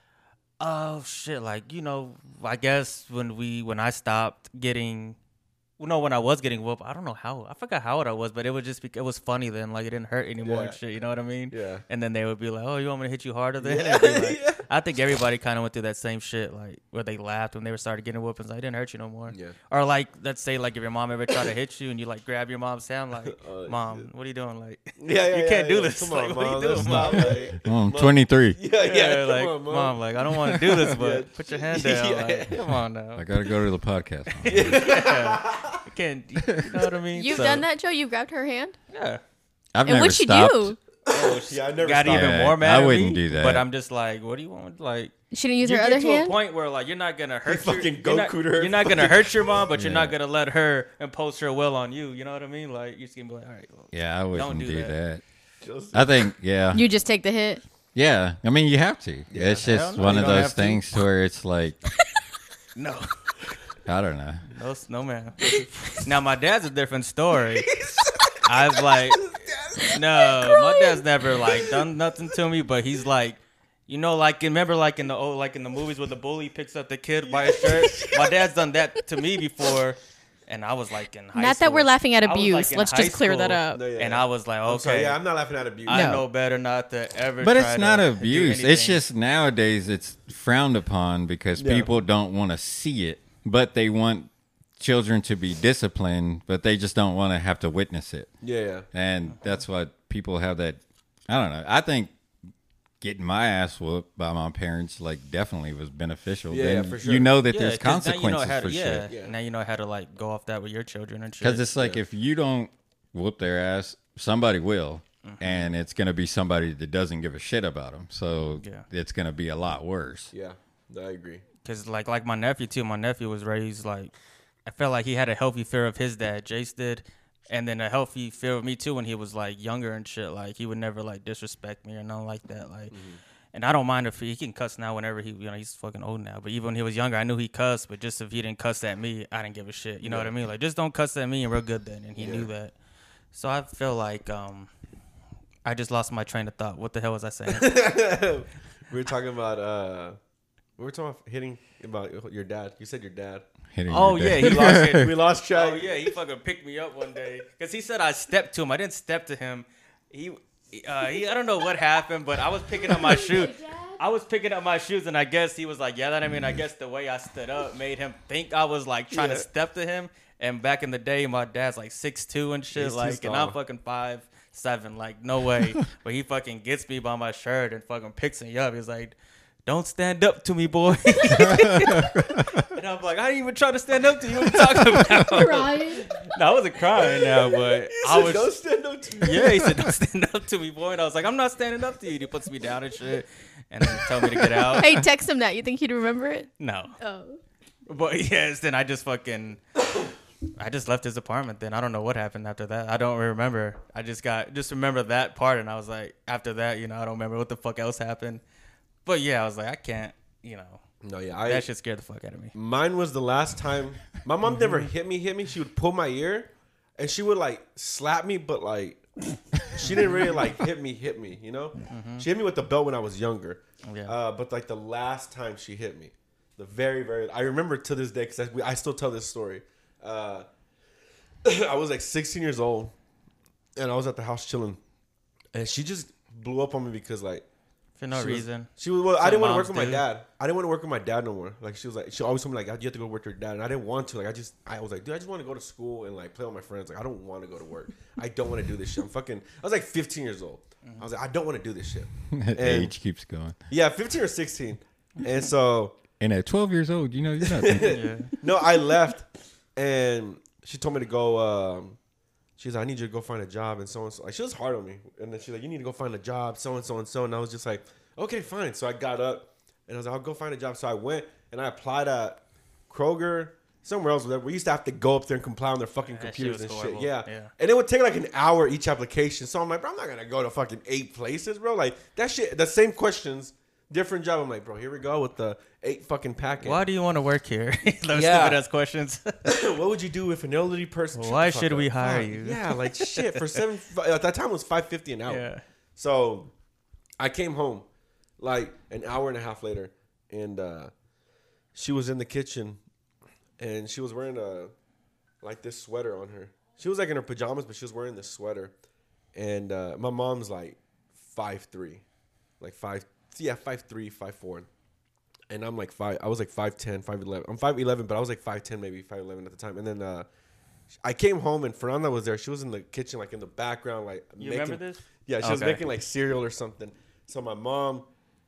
oh shit, like you know, I guess when we when I stopped getting. Well, no, when I was getting whooped, I don't know how. I forgot how old I was, but it was just because it was funny then. Like it didn't hurt anymore Yeah. and shit. You know what I mean? Yeah. And then they would be like, "Oh, you want me to hit you harder?" Then Yeah. I'd be like- Yeah. I think everybody kind of went through that same shit, like where they laughed when they were started getting whoopings. Like, it didn't hurt you no more. Yeah. Or like, let's say like if your mom ever tried to hit you and you like grab your mom's hand, like, Oh, "Mom, shit. what are you doing?" Like, Yeah, yeah, you yeah, can't do yeah. this. Come Like, on, what are you mom. doing, Let's mom? stop. Like, I'm twenty-three. yeah, yeah. Come like, on, mom. mom, like I don't want to do this, but Yeah. put your hand down. Yeah. Like, come on now. I gotta go to the podcast. yeah. You can't. You know what I mean? You've So, done that, Joe? You grabbed her hand? Yeah. I've And never what'd she stopped. do? Oh, she Yeah, I never got stopped. even Yeah, more mad. I at wouldn't me, do that. But I'm just like, what do you want? Like. She didn't use You her get other to hand? a point where like you're not gonna hurt You your, fucking you're not, Goku'd her. you're not gonna hurt your mom, but you're Yeah. not gonna let her impose her will on you. You know what I mean? Like you're just gonna be like, all right, well, Yeah, I wouldn't do do, that. that. Just- I think, yeah, You just take the hit. yeah. I mean, you have to. It's Hell just no, one you of don't those have to. things to where it's like, no, I don't know. no, no, man. Now my dad's a different story. I've like, no, my dad's never like done nothing to me, but he's like. You know, like remember, like in the old, like in the movies where the bully picks up the kid by his shirt. My dad's done that to me before, and I was like in high Not school. that we're laughing at I was, like, abuse. in Let's high just clear that school, up. No, yeah, And yeah. I was like, I'm sorry, okay, yeah, I'm not laughing at abuse. I No. know better not to ever. But try it's to not do abuse. It's anything. just nowadays it's frowned upon because Yeah. people don't want to see it, but they want children to be disciplined, but they just don't want to have to witness it. Yeah, yeah. And that's why people have that. I don't know. I think getting my ass whooped by my parents like definitely was beneficial. Yeah, Then yeah, for sure. you know that Yeah, there's 'cause now you know consequences how to- for yeah, shit. Yeah. Now you know how to like go off that with your children and shit. Because it's like if you don't whoop their ass, somebody will, Mm-hmm. and it's gonna be somebody that doesn't give a shit about them. So Yeah. it's gonna be a lot worse. Yeah, I agree. Because like like my nephew too. My nephew was raised like I felt like he had a healthy fear of his dad. Jace did. And then a healthy fear of me too when he was like younger and shit. Like he would never like disrespect me or nothing like that. Like, and I don't mind if he, he can cuss now whenever he, you know, he's fucking old now. But even when he was younger, I knew he cussed. But just if he didn't cuss at me, I didn't give a shit. You know what I mean? Like just don't cuss at me and we're good then. And he Yeah. knew that. So I feel like um, I just lost my train of thought. What the hell was I saying? We were talking about uh, we were talking about hitting about your dad. You said your dad. Hitting Oh your yeah, dad. he lost it. We lost track. Oh yeah, he fucking picked me up one day because he said I stepped to him. I didn't step to him. He, uh, he, I don't know what happened, but I was picking up my shoe. I was picking up my shoes, and I guess he was like, "Yeah." That I mean, I guess the way I stood up made him think I was like trying Yeah. to step to him. And back in the day, my dad's like six two and shit, He's too like, and I'm tall. fucking five seven, like no way. But he fucking gets me by my shirt and fucking picks me up. He's like, "Don't stand up to me, boy." And I'm like, I didn't even try to stand up to you. What are you talking about? Crying. No, I wasn't crying now, but I was. Don't stand up to me. Yeah, he said, "Don't stand up to me, boy." And I was like, "I'm not standing up to you." And he puts me down and shit, and then told me to get out. Hey, text him that. You think he'd remember it? No, Oh. but yes, then I just fucking, I just left his apartment. Then I don't know what happened after that. I don't remember. I just got just remember that part, and I was like, after that, you know, I don't remember what the fuck else happened. But yeah, I was like, I can't, you know, No, yeah. I, that shit scared the fuck out of me. Mine was the last time. My mom never hit me, hit me. She would pull my ear, and she would like slap me, but like she didn't really like hit me, hit me. You know, she hit me with the belt when I was younger. Yeah. Uh, but like the last time she hit me, the very, very, I remember to this day because I, I still tell this story. Uh, I was like sixteen years old, and I was at the house chilling, and she just blew up on me because like. For no She was- reason. She was. Well, I Some didn't want to work moms with my do. dad. I didn't want to work with my dad no more. Like she was like, she always told me like, you have to go work with your dad, and I didn't want to. Like I just, I was like, dude, I just want to go to school and like play with my friends. Like I don't want to go to work. I don't want to do this shit. I'm fucking. I was like fifteen years old. I was like, I don't want to do this shit. And- Age keeps going. Yeah, fifteen or sixteen. And so And at twelve years old, you know, you're nothing. Yeah. No, I left, and she told me to go. Um, she's like, I need you to go find a job, and so and so. Like, she was hard on me, and then she's like, you need to go find a job, so and so and so. And I was just like, okay, fine. So I got up, and I was like, I'll go find a job. So I went, and I applied at Kroger, somewhere else. We used to have to go up there and comply on their fucking That shit computers was and horrible. shit. Yeah. Yeah. And it would take like an hour each application. So I'm like, bro, I'm not gonna go to fucking eight places, bro. Like that shit, the same questions, different job. I'm like, bro, here we go with the eight fucking packet. Why do you want to work here? Those Yeah. stupid ass questions. What would you do if an elderly person? Shut Why the fuck should up. we hire Fuck. you? Yeah, like shit for seven. At that time, it was five fifty an hour. Yeah. So I came home like an hour and a half later, and uh, she was in the kitchen, and she was wearing a like this sweater on her. She was like in her pajamas, but she was wearing this sweater. And uh, my mom's like five three, like five yeah five three, five four. And I'm like five. I was like five ten, five eleven. I'm five eleven, but I was like five ten, maybe five eleven at the time. And then uh, I came home and Fernanda was there. She was in the kitchen, like in the background, like You making, remember this? Yeah, she was Okay. making like cereal or something. So my mom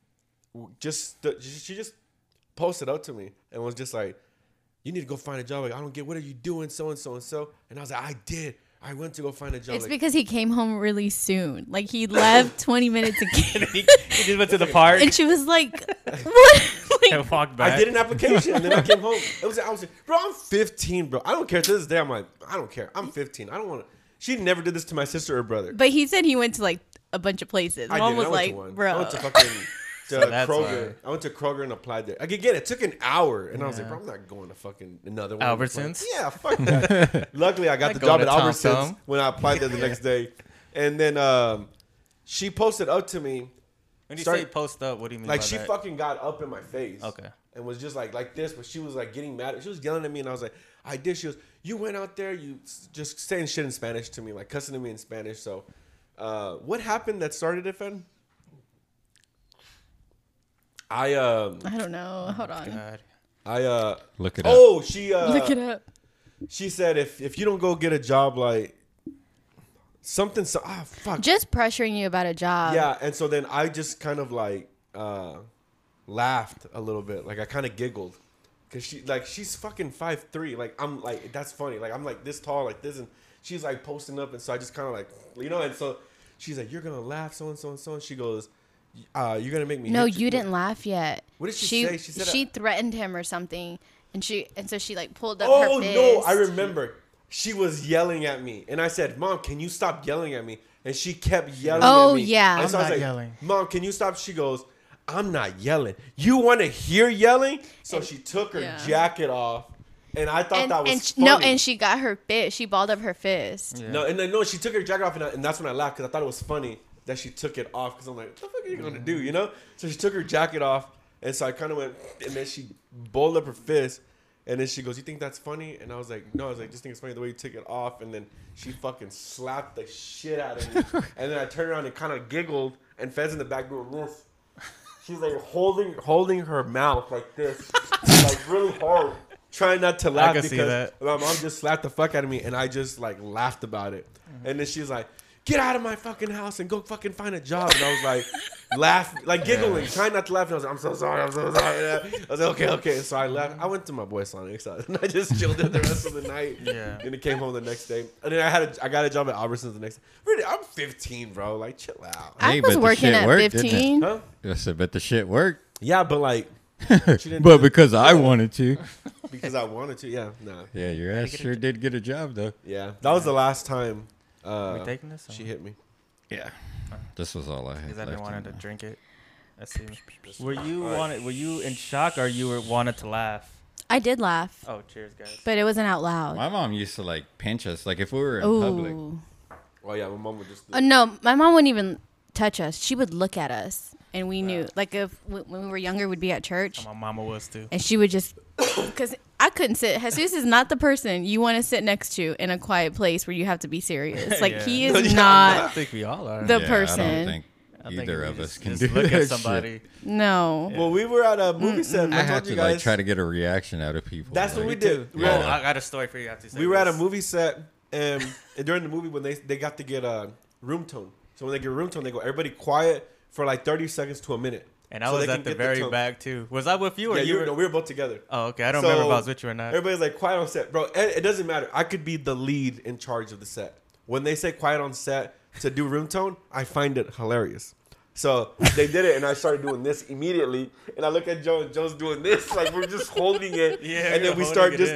w- just st- she just posted up to me and was just like, "You need to go find a job." Like, I don't get what are you doing, so and so and so. And I was like, "I did. I went to go find a job." It's like, because he came home really soon. Like he left twenty minutes ago. he, he just went to the park And she was like, "What?" Like, and walked back. I did an application and then I came home. It was I was like, bro, I'm fifteen, bro. I don't care. To this day, I'm like, I don't care. I'm fifteen. I don't want to. She never did this to my sister or brother. but he said he went to like a bunch of places. I Mom did. was I went like, to one. "Bro." I went to fucking to So that's Kroger. why. I went to Kroger and applied there. Like, again, it took an hour, and I was like, Yeah. bro, I'm not going to fucking another one. Albertsons? Like, yeah, fuck that. Luckily, I got Like the job going at to Tom Albertsons Thumb? when I applied there the next day, and then um, she posted up to me. When you Start- say post up, what do you mean? Like by she that? fucking got up in my face. Okay. And was just like like this, but she was like getting mad. She was yelling at me, and I was like, I did. She goes, you went out there, you s- just saying shit in Spanish to me, like cussing at me in Spanish. So, uh, what happened that started it, Fen? I um I don't know. Hold on. God. I uh Look it up. oh she uh Look it up. she said if if you don't go get a job like something so ah fuck Just pressuring you about a job. yeah, and so then I just kind of like uh laughed a little bit, like I kind of giggled, cause she like she's fucking five three, like I'm like that's funny, like I'm like this tall, like this, and she's like posting up, and so I just kind of like you know, and so she's like, you're gonna laugh, so and so and so, and she goes, uh, you're gonna make me. No, hit you didn't laugh yet. What did she she say? She said, she uh, threatened him or something, and she and so she like pulled up Oh her fist. no, I remember. She was yelling at me, and I said, "Mom, can you stop yelling at me?" And she kept yelling Oh, at me. yeah. And so I'm I was not like, yelling. "Mom, can you stop?" She goes, "I'm not yelling. You want to hear yelling?" So And- she took her yeah. jacket off, and I thought And, that was and sh- funny. no, and she got her fist. She balled up her fist. Yeah. No, and then no, she took her jacket off, and, I, and that's when I laughed because I thought it was funny that she took it off because I'm like, what the fuck are you gonna do, you know? So she took her jacket off, and so I kind of went, and then she balled up her fist, and then she goes, "You think that's funny?" And I was like, "No," I was like, "Just think it's funny the way you took it off." And then she fucking slapped the shit out of me, and then I turned around and kind of giggled, and Fez in the back doing this. She's like holding holding her mouth like this, like really hard. Trying not to laugh can because see that. my mom just slapped the fuck out of me, and I just like laughed about it. And then she's like, "Get out of my fucking house and go fucking find a job." And I was like, laugh, like giggling, trying not to laugh. And I was like, "I'm so sorry, I'm so sorry." I was like, "Okay, okay." So I left. I went to my boy Sonic, so and I just chilled there the rest of the night. Yeah. And it came home the next day, and then I had a, I got a job at Albertsons the next day. Really, I'm fifteen, bro. Like, chill out. I Hey, was but the working shit at worked, didn't it? fifteen. Huh? I said, but the shit worked. Yeah, but like, she didn't But do it because I wanted to. because I wanted to. Yeah, nah. Yeah, your ass sure did get a job though. Yeah, that was the last time uh, we taking this? she hit me. Yeah. This was all I had. Because I didn't left want in to there. drink it. Let's see. Were you wanted? Were you in shock or you were wanted to laugh? I did laugh, Oh, cheers, guys. but it wasn't out loud. My mom used to like pinch us, like if we were in public. Ooh. Oh yeah, my mom would just. Uh, no, my mom wouldn't even touch us. She would look at us, and we knew. Like if w- when we were younger, we'd be at church, My mama was too. and she would just because I couldn't sit. Jesus is not the person you want to sit next to in a quiet place where you have to be serious. Like Yeah. he No, is yeah, I not think we all are. the Yeah, I person. don't think I think either if of you us just- can just do look that at shit. somebody. No. Well, we were at a movie set. I I had told to you like guys. try to get a reaction out of people. That's what like, we did. We, Yeah. were, Oh, I got a story for you after you say we were at a this. movie set, and, and during the movie when they they got to get a room tone. So when they get room tone, they go everybody quiet for like thirty seconds to a minute. And I So was they can at the get the very tone. back too. Was I with you or Yeah, you you were? were, no, we were both together. Oh, okay. I don't So, remember if I was with you or not. Everybody's like quiet on set, bro. It, it doesn't matter. I could be the lead in charge of the set. When they say quiet on set to do room tone, I find it hilarious. So they did it, and I started doing this immediately. And I look at Joe, and Joe's doing this, like we're just holding it. Yeah, and then we holding start it just,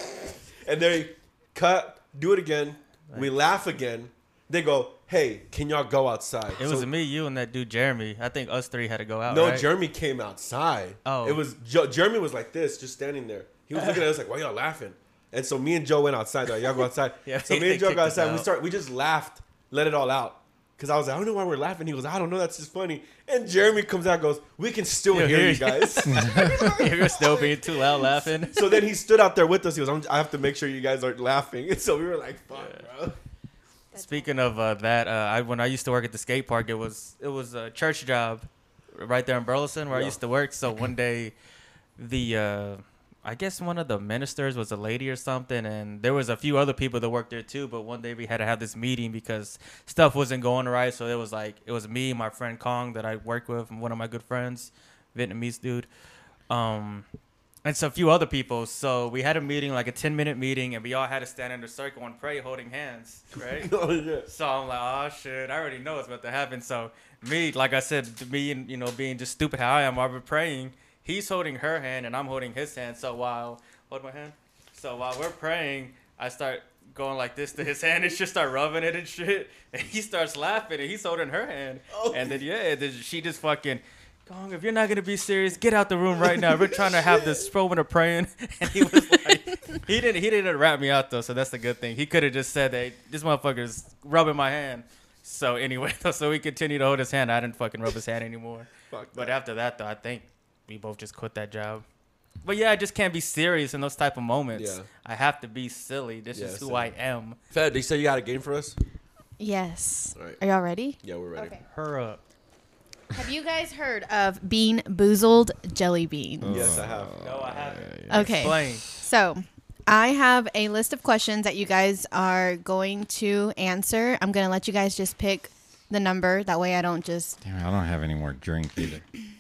in. and they cut, do it again. We laugh again. They go, "Hey, can y'all go outside?" It So- was me, you, and that dude Jeremy. I think us three had to go out. No, right? Jeremy came outside. Oh. It was jo- Jeremy was like this, just standing there. He was looking at us like, "Why y'all laughing?" And so me and Joe went outside. Like, y'all go outside. Yeah, so me they and Joe kicked go us outside. We out. start. We just laughed, let it all out. Cause I was like, I don't know why we're laughing. He goes, I don't know. That's just funny. And Jeremy comes out, and goes, we can still Yeah, hear hear you you. guys. You're still being too loud laughing. So then he stood out there with us. He goes, I'm, I have to make sure you guys aren't laughing. And so we were like, fuck, bro. Speaking of uh, that, uh, I when I used to work at the skate park, it was it was a church job right there in Burleson where I Yeah. used to work. So one day, the uh, I guess one of the ministers was a lady or something, and there was a few other people that worked there too. But one day we had to have this meeting because stuff wasn't going right. So it was like it was me, my friend Kong that I work with, and one of my good friends, Vietnamese dude. Um, and so a few other people. So we had a meeting, like a ten minute meeting, and we all had to stand in a circle and pray holding hands, right? Oh, yeah. So I'm like, oh shit, I already know what's about to happen. So me, like I said, me and you know, being just stupid how I am, while we're praying, he's holding her hand and I'm holding his hand. So while hold my hand. So while we're praying, I start going like this to his hand and just start rubbing it and shit. And he starts laughing and he's holding her hand. Oh. And then yeah, then she just fucking. Gong, if you're not gonna be serious, get out the room right now. We're trying to have this moment of praying, and he was like, he didn't, he didn't rat me out though, so that's the good thing. He could have just said, "Hey, this motherfucker's rubbing my hand." So anyway, so we continued to hold his hand. I didn't fucking rub his hand anymore. Fuck But that. after that, though, I think we both just quit that job. But yeah, I just can't be serious in those type of moments. Yeah. I have to be silly. This Yeah, is who same. I am. Fed, they say you got a game for us? Yes. All right. Are y'all ready? Yeah, we're ready. Okay. Her up. Have you guys heard of Bean Boozled jelly beans? Yes, I have. No, I haven't. Okay. Explain. So, I have a list of questions that you guys are going to answer. I'm going to let you guys just pick the number. That way I don't just, Damn, I don't have any more drink either.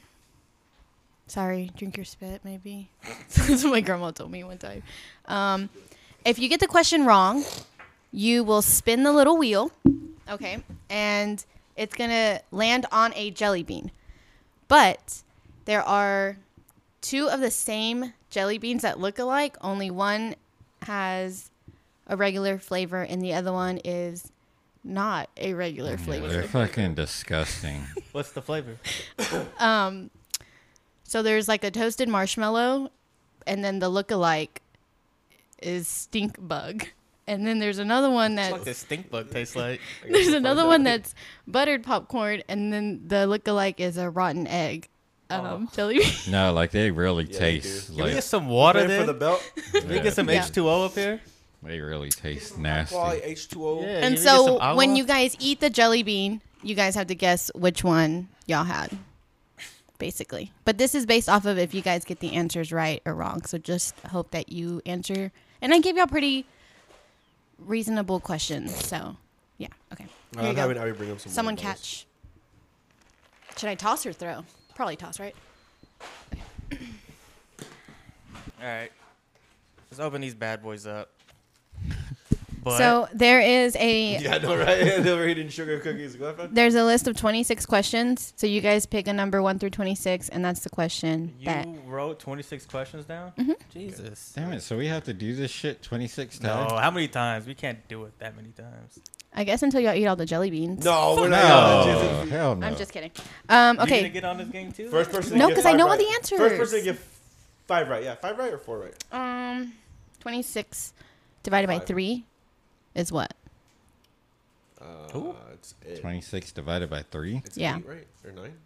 sorry, drink your spit maybe. That's what my grandma told me one time. Um, if you get the question wrong, you will spin the little wheel. Okay. And it's going to land on a jelly bean. But there are two of the same jelly beans that look alike. Only one has a regular flavor and the other one is not a regular Yeah, flavor. they're fucking disgusting. What's the flavor? Um, so there's like a toasted marshmallow, and then the look-alike is stink bug. And then there's another one What that's does stink bug taste like? there's another one that's buttered popcorn, and then the look-alike is a rotten egg um, jelly bean. No, like they really Yeah, they taste Can we like get some water Playing for then? the belt? Can we get some Yeah. H two O up here? they really taste Quality nasty. H two O. Yeah. And can we get so some agua? when you guys eat the jelly bean, you guys have to guess which one y'all had, basically. But this is based off of if you guys get the answers right or wrong. So just hope that you answer. And I gave y'all pretty reasonable questions. So, yeah. Okay. Here I'm you go. having Ari bring up some Someone more of those. catch. Should I toss or throw? Probably toss, right? All right. Let's open these bad boys up. But So there is a Yeah, I know, right? They were eating sugar cookies. Go ahead. there's a list of twenty-six questions. So you guys pick a number one through twenty-six, and that's the question you that. wrote twenty-six questions down? Mhm. Jesus. Damn it! So we have to do this shit twenty-six No, times. how many times? We can't do it that many times. I guess until y'all eat all the jelly beans. No, we're not. No, Jesus. hell no. I'm just kidding. Um, You okay. gonna get on this game too? First person. to No, get 'cause I five know all right. the answers. First person to get five right. Yeah, five right or four right. Um, twenty-six divided by Five. three is what? Uh, Ooh. it's eight. twenty-six divided by three, It's Yeah. eight, right? Or nine?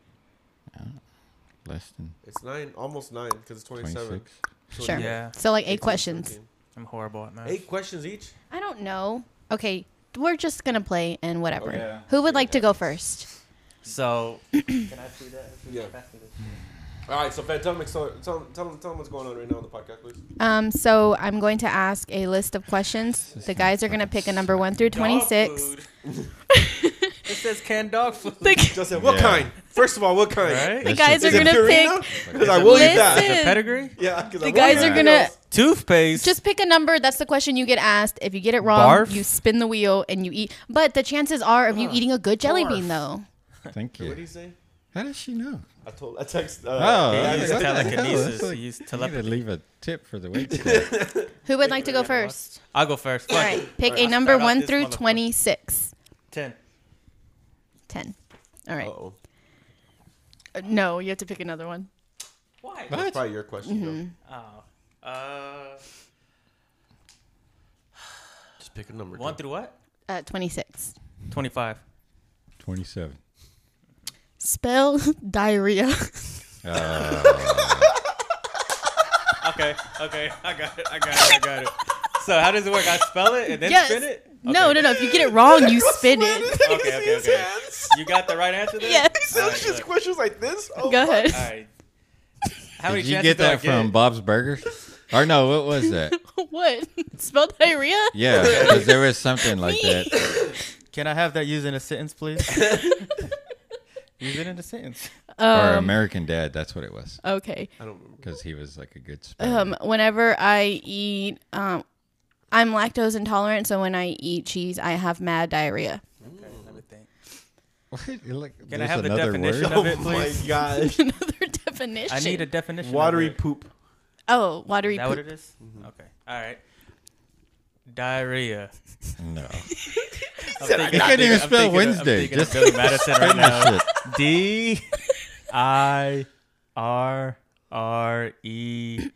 less than It's nine, almost nine, because it's twenty-seven. twenty-six. Sure. Yeah. So like eight eighteen, questions. seventeen. I'm horrible at math. Eight questions each? I don't know. Okay, we're just gonna play and whatever. Okay. Yeah. Who would See like what to go happens. first? So, can I see that? Yeah. All right, so Fed, tell them, so, tell, them, tell, them, tell them what's going on right now on the podcast, please. Um, so I'm going to ask a list of questions. The guys are gonna pick a number one through twenty-six. It says canned dog food. The, Just said, what Yeah. kind? First of all, what kind? Right? the That guys shit- are Is it gonna Purina? pick. Because I will eat that. Listen. Is it pedigree? Yeah, because The guys are gonna Toothpaste. just pick a number. That's the question you get asked. If you get it wrong, Barf? you spin the wheel and you eat. But the chances are of you Ugh. eating a good jelly Barf. bean, though. Thank What you. did he say? How does she know? I told. I text. Uh, Oh, He I used was like, what the hell? telekinesis. That's like- He used you need to telepathy. leave a tip for the wait staff. Who would like to go first? I'll go first. All Fuck right, it. pick All right, a I'll number start off one this through motherfucker. twenty-six. Ten. Ten. All right. Uh-oh. Uh, no, you have to pick another one. Why? That's probably your question. Mhm. Oh. Uh, Joe. Just pick a number. one Joe. through what? Uh, twenty-six. Twenty-five. twenty-seven. Spell diarrhea. Uh, Okay. Okay. I got it. I got it. I got it. So how does it work? I spell it and then Yes. spin it? No, Okay. no, no. If you get it wrong, you spin it. Okay. Okay. His Okay. hands. You got the right answer there? Yes. So All it's right, just look. questions like this. Oh, Go fuck. ahead. All right. How many did you chances get do I that from get? Bob's Burgers? Or no, what was that? What? Spell diarrhea? Yeah, because there was something like that. Can I have that used in a sentence, please? Use it in a sentence. or Um, American Dad, that's what it was. okay. I don't remember. Because he was like a good speller. Um, whenever I eat, um, I'm lactose intolerant, so when I eat cheese, I have mad diarrhea. Okay, let me think. What? You're like, Can I there's have the another definition word? of it, Oh my please? gosh. Another definition. I need a definition. Watery of it. poop. Oh, Is watery that what poop. it is? Okay. All right. Diarrhea. No. I'm said, thinking- "I I'm can't even thinking- I'm spell thinking of- Wednesday. I'm thinking Just of Billy Madison right Spin the now. shit. D I R R E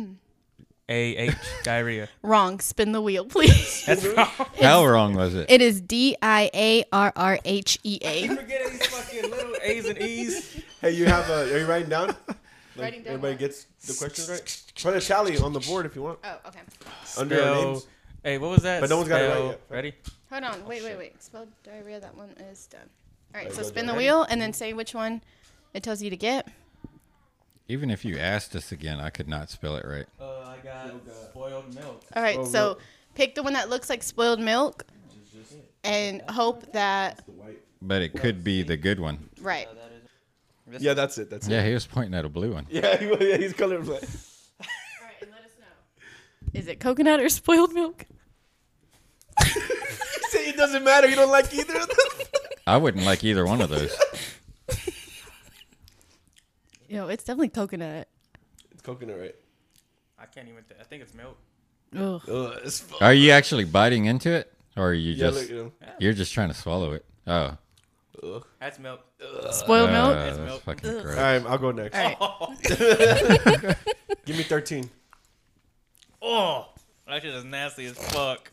A H diarrhea. Wrong. Spin the wheel, please. That's wrong. How wrong was it? It is D I A R R H E A. Forgetting these fucking little A's and E's. Hey, you have a. Are you writing down? Like, Writing down everybody what? gets the questions right. Put a tally on the board if you want. Oh, okay. Under our Spell- names. Hey, what was that? But no one's got it right Spell- yet. Ready? Hold on. Wait, wait, wait. Spell diarrhea. That one is done. All right. There So you go, spin Joe. the wheel and then say which one it tells you to get. Even if you asked us again, I could not spell it right. Uh, I got spoiled milk. All right. Oh, so look. pick the one that looks like spoiled milk and hope that. The white. But it could be the good one. Right. Yeah, that's it. That's Yeah, it. he was pointing at a blue one. Yeah, he, yeah, he's colorblind. All right. And let us know. Is it coconut or spoiled milk? You say it doesn't matter. You don't like either of them. I wouldn't like either one of those. You know, it's definitely coconut. It's coconut, right? I can't even. Th- I think it's milk. Ugh. Ugh, it's fu- Are you actually biting into it? Or are you yeah, just, look, you you're just trying to swallow it? Oh. know. Ugh. That's milk. Spoiled Uh, milk. That's milk. fucking Ugh. gross. All right, I'll go next. All right. Give me thirteen. Oh, that shit is nasty as fuck.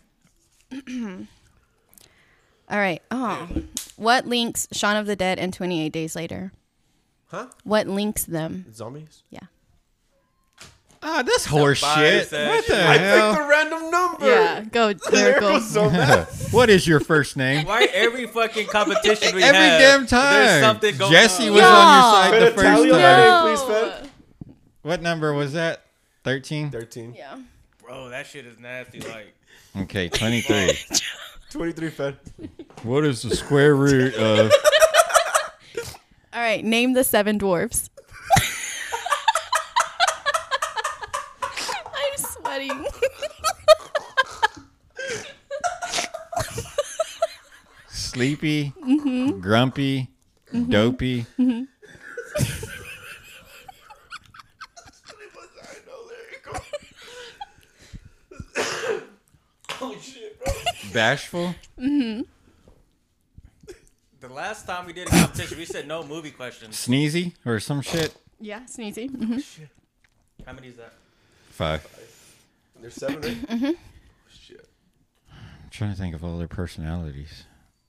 All right. Oh, what links Shaun of the Dead and twenty-eight Days Later? Huh? What links them? Zombies? Yeah. Ah, that's horse Somebody shit. said What the shit. I hell? picked a random number. Yeah. Go, There Miracle. goes so bad. What is your first name? Why every fucking competition we Every have, damn there's time. something going Jesse on. was on your side Put the a tally first on time. that name, please, Fed. What number was that? thirteen? thirteen. Yeah. Bro, that shit is nasty. Like, Okay, twenty-three. twenty-three, Fed. What is the square root of... All right. Name the seven dwarfs. I'm sweating. Sleepy, grumpy, dopey. Oh, shit, bro. Bashful. the last time we did a competition, we said no movie questions. Sneezy or some shit. Yeah. Sneezy. hmm How many is that? Five. There's seven, right? Mm-hmm. Shit. I'm trying to think of all their personalities.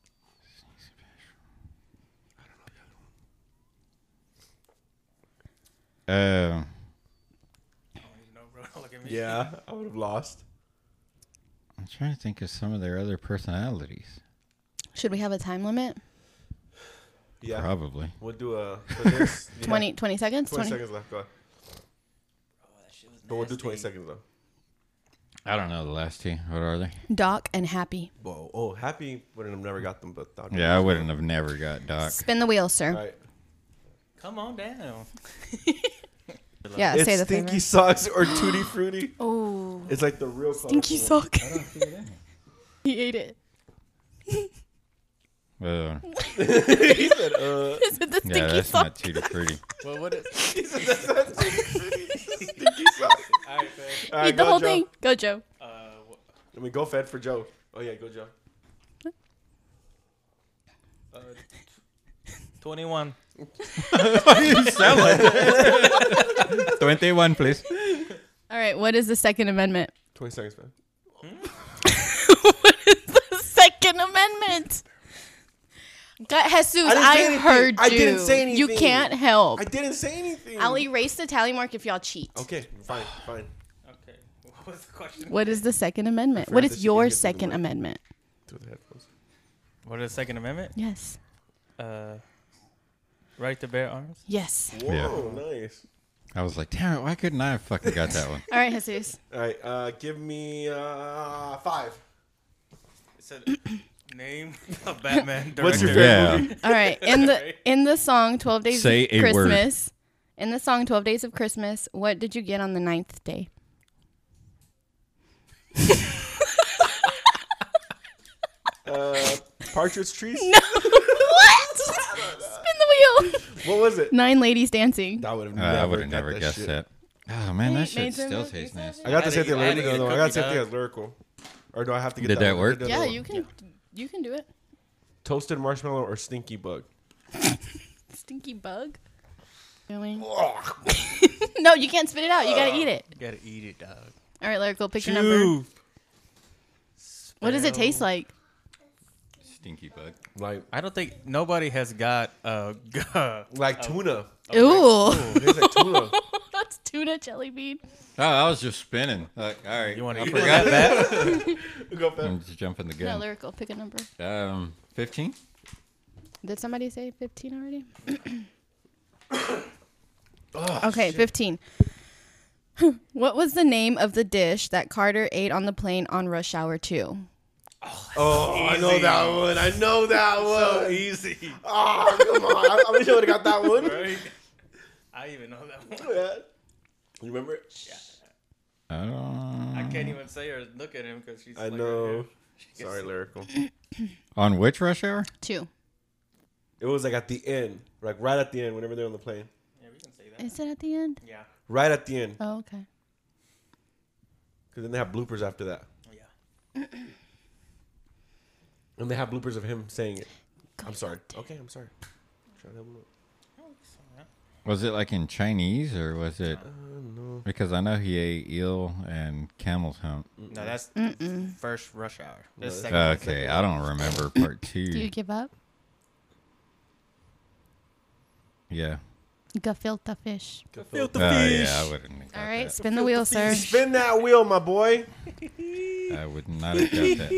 Uh, I don't even know, bro. Look at me. Yeah, I would have lost. I'm trying to think of some of their other personalities. Should we have a time limit? Yeah. Probably. We'll do a. so there's- you have twenty, twenty seconds? twenty seconds left. Go ahead. Bro, that shit was But we'll do twenty nasty. seconds, though. I don't know the last two. What are they? Doc and Happy. Whoa. Oh, happy wouldn't have never got them, but Doc. Yeah, I wouldn't have never got Doc. Spin the wheel, sir. All right. Come on down. Yeah, It's say the Stinky flavor. Socks or Tutti Frutti. Oh, It's like the real stinky colorful sock. He ate it. Uh, one. He said, uh, Is it the yeah, stinky that's sock? not Tutti Frutti. Well, what is? he said that's not Tutti Frutti. Stinky Socks. All right, Fed. All right, Eat the go, whole Joe. thing. Go, Joe. Uh, wh- Let me go Fed for Joe. Oh yeah, go Joe. uh, twenty-one. twenty-one, please. All right, what is the Second Amendment? Twenty seconds, man. What is the Second Amendment? God, Jesus, I didn't say I, anything. heard you. I didn't say You anything. can't help. I didn't say anything. I'll erase the tally mark if y'all cheat. Okay, fine, fine. Okay. What was the question? What is the Second Amendment? forgot What that is she your could get through the Second mic. Amendment? To the headphones. What is the Second Amendment? Yes. Uh, right to bear arms. Yes. Whoa, nice. I was like, damn it, why couldn't I have fucking got that one? All right, Jesus. All right, uh, give me uh, five. It said name a Batman director. What's your favorite Yeah. movie? All right. In the in the song twelve Days Say of a word. Christmas. In the song twelve Days of Christmas, what did you get on the ninth day? Uh, Partridge Trees. What? Spin the wheel. What was it? Nine ladies dancing. That would have Uh, never I would have got never that guessed shit. that. Oh man, that Made shit some still movies, tastes nasty. I got the I same had thing. to- I had to Lyrical. get a No, I got the cookie, same thing dog. as lyrical. Or do I have to get Did that one? work? Did Yeah, one? you can you can do it. Toasted marshmallow or stinky bug? Stinky bug. Really? No, you can't spit it out. You gotta eat it. You gotta eat it, dog. All right, Lyrical, pick your number. What does it taste Spell- like? Stinky bug. Like I don't think nobody has got uh, like tuna. Ooh, It tastes like tuna. that's tuna jelly bean. Oh, I was just spinning. Like, all right, You want to I eat forgot that? Go Fed. I'm just jumping the No, gun. Lyrical, pick a number. Um, fifteen. Did somebody say fifteen already? Oh, Okay, fifteen. What was the name of the dish that Carter ate on the plane on Rush Hour two? Oh, I know that one. I know that So one. easy. Oh, come on. I, I wish I would have got that one. Right? I even know that one. Yeah. You remember it? I don't. I can't even say or look at him because she's. I like, know. right here. She gets- Sorry, lyrical. On which rush hour? Two. It was like at the end, like right at the end, whenever they're on the plane. Yeah, we can say that. Is it at the end? Yeah. Right at the end, Oh, okay. because then they have bloopers after that, Yeah. and they have bloopers of him saying it. I'm sorry. Okay, I'm sorry. Trying to help him out. Was it like in Chinese or was it? Uh, no. Because I know he ate eel and camel's hump. No, that's Mm-mm. first rush hour. No, This that's- second. Okay, I don't remember part Do you two. give up? Yeah. Gefilte fish. Oh yeah, I wouldn't. Have got All right, that. spin the wheel, sir. Spin that wheel, my boy. I would not have got that.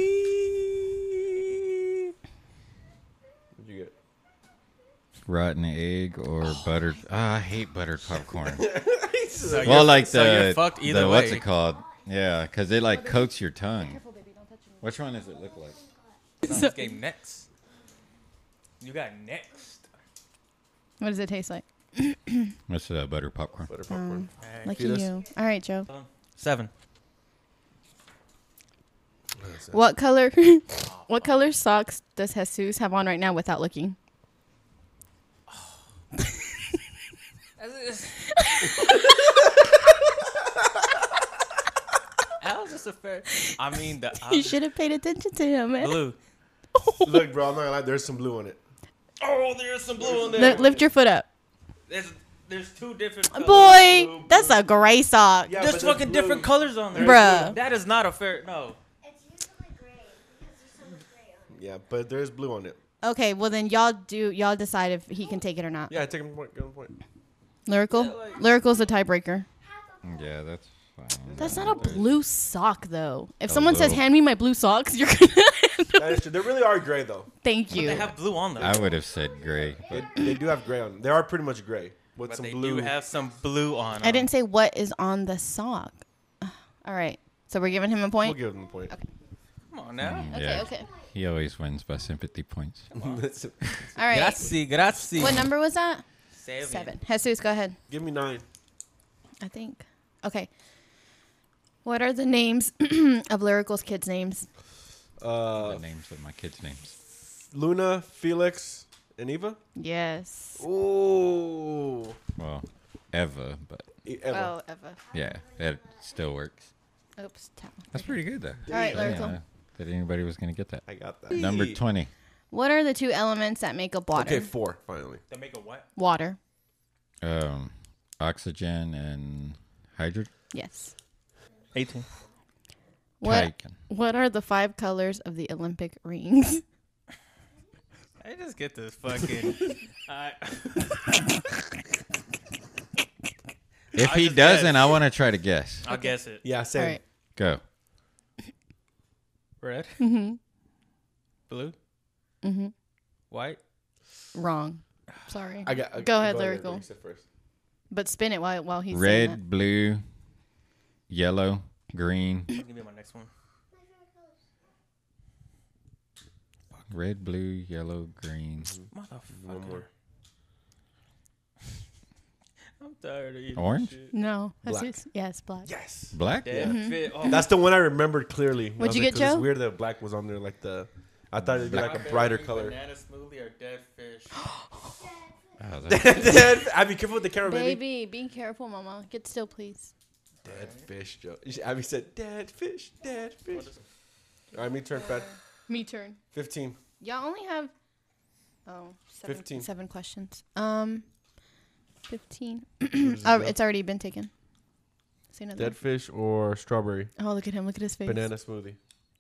What'd you get? Rotten egg or buttered. Ah, I hate buttered popcorn. So well, you're- like so you're the, fucked either the way. what's it called? Yeah, because it like coats your tongue. Which one does it look like? This game next. You got next. What does it taste like? What's uh, buttered popcorn? Butter popcorn. Alright. Lucky Feed us. you. All right, Joe. Seven. What color? What color socks does Jesus have on right now without looking? That was just a fair. I mean, the You should have paid attention to him, man. blue. Look, bro, I'm not gonna lie. There's some blue on it. Oh, there's some blue on there. Li- lift your foot up. There's there's two different. Colors. Boy, Blue, that's blue. a gray sock. Yeah, There's but fucking blue. different colors on there, Bruh. That is not a fair. No. It's usually gray because there's so much gray on it. Yeah, but there's blue on it. Okay, well then y'all do y'all decide if he can take it or not. Yeah, take him point. Give him a point. Lyrical? Yeah, like- Lyrical's a tiebreaker. Yeah, that's fine. That's not a blue sock though. If A someone says little. hand me my blue socks, you're gonna That is true. They really are gray though. Thank But you. they have blue on them. I would have said gray. They, they do have gray on them. They are pretty much gray with but some they blue. do have some blue on them. I didn't say what is on the sock. All right. So we're giving him a We'll point. give him a point. Come on now. Mm, Okay, yeah. okay. He always wins by sympathy points. All right. Grazie, grazie. What number was that? Seven. Seven. Jesus, go ahead. Give me nine. I think. Okay. What are the names of Lyrical's kids' names? Uh, the names of my kids' names. Luna, Felix, and Eva. Yes. Ooh. Well, Eva, but E- Eva. Oh, Eva. yeah, it still works. Oops. Towel. That's pretty good, though. All right, I didn't Lyrical. know that anybody was going to get that. I got that. Number twenty. What are the two elements that make up water? Okay, four finally. To make a what? Water. Um, oxygen and hydrogen. Yes. eighteen. What What are the five colors of the Olympic rings? I just get this fucking. I, If I'll he just doesn't, guess. I want to try to guess. I'll guess it. Yeah, All same. right. Go. Red, Mm-hmm. blue, Mm-hmm. white. Wrong. Sorry. I got. Go ahead, Lyrical. Lyrical. You said first. But spin it while while he's saying Red, blue, yellow, green. Give me my next one. Red, blue, yellow, green. One Motherfucker. more. I'm tired of eating Orange? Shit. it. No. That's Black. his- Yes, black. Yes. Black? Dead Mm-hmm. fit. Oh, That's the one I remembered clearly. I What'd was you like, get, 'cause Joe? It's weird that black was on there like the. I thought it'd be my like a favorite brighter is color. Banana smoothie or dead fish. Oh, that- Abby, be careful with the camera, baby. Baby, be careful, mama. Get still, please. Dead fish, Joe. You should- Abby said, "Dead fish, dead fish." All right, me turn, Fed. Me turn. Fifteen. Y'all only have oh seven, Fifteen. seven questions. Um, fifteen. Where's it Oh, go? it's already been taken. Say another. Dead fish or strawberry one. Oh, look at him! Look at his face. banana smoothie.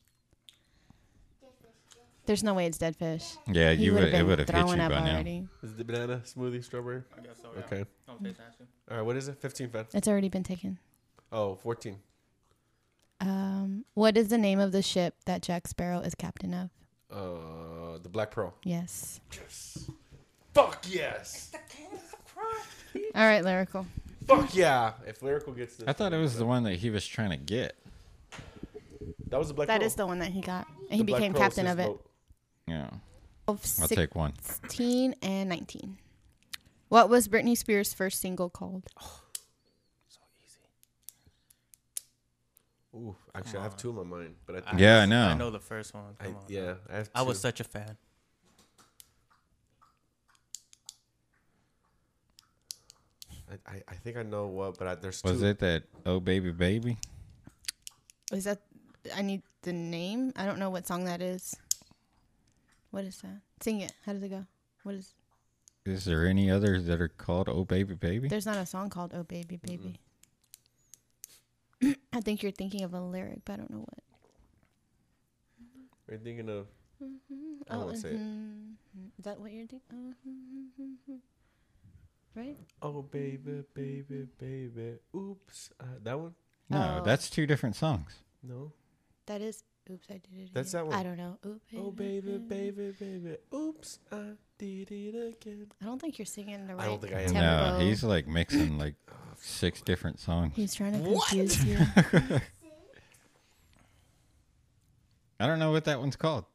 There's no way it's dead fish. yeah, He you would. would've It been would have hit you throwing by up now. already. Is it the banana smoothie strawberry? I guess so. Yeah. Okay. Don't pay attention. All right, what is it? Fifteen, Fed. It's already been taken. Oh, fourteen. Um, what is the name of the ship that Jack Sparrow is captain of? Uh, the Black Pearl. Yes. Yes. Fuck yes. All right, lyrical. Fuck yeah. If Lyrical gets this. I thought it was the one that he was trying to get. That was the Black That Pearl. is the one that he got, and The he Black became Pearl captain sis of it. boat. Yeah, Of I'll take one. sixteen and nineteen. What was Britney Spears' first single called? So easy. Ooh, actually, Come I have on. two in my mind, but I think Yeah, I know. I know the first one. I, Come on. yeah, I have. Two. I was such a fan. I, I, I think I know what, but I, there's two. Was it that Oh Baby Baby? Is that? I need the name. I don't know what song that is. What is that? Sing it. How does it go? What is? Is there any others that are called Oh Baby Baby? There's not a song called "Oh Baby Baby." I think you're thinking of a lyric, but I don't know what. Are you thinking of? I Oh, won't say it. mhm. Is that what you're thinking? Mhm. Right? Oh baby, baby, baby. Oops. Uh, that one? No, Oh. that's two different songs. No. That is. Oops, I did it. That's again. that one. I don't know. Oops, Oh baby, baby, baby. Oops, I did it again. I don't think you're singing the right I don't think I am. tempo. No, he's like mixing like six different songs. He's trying to confuse you. I don't know what that one's called.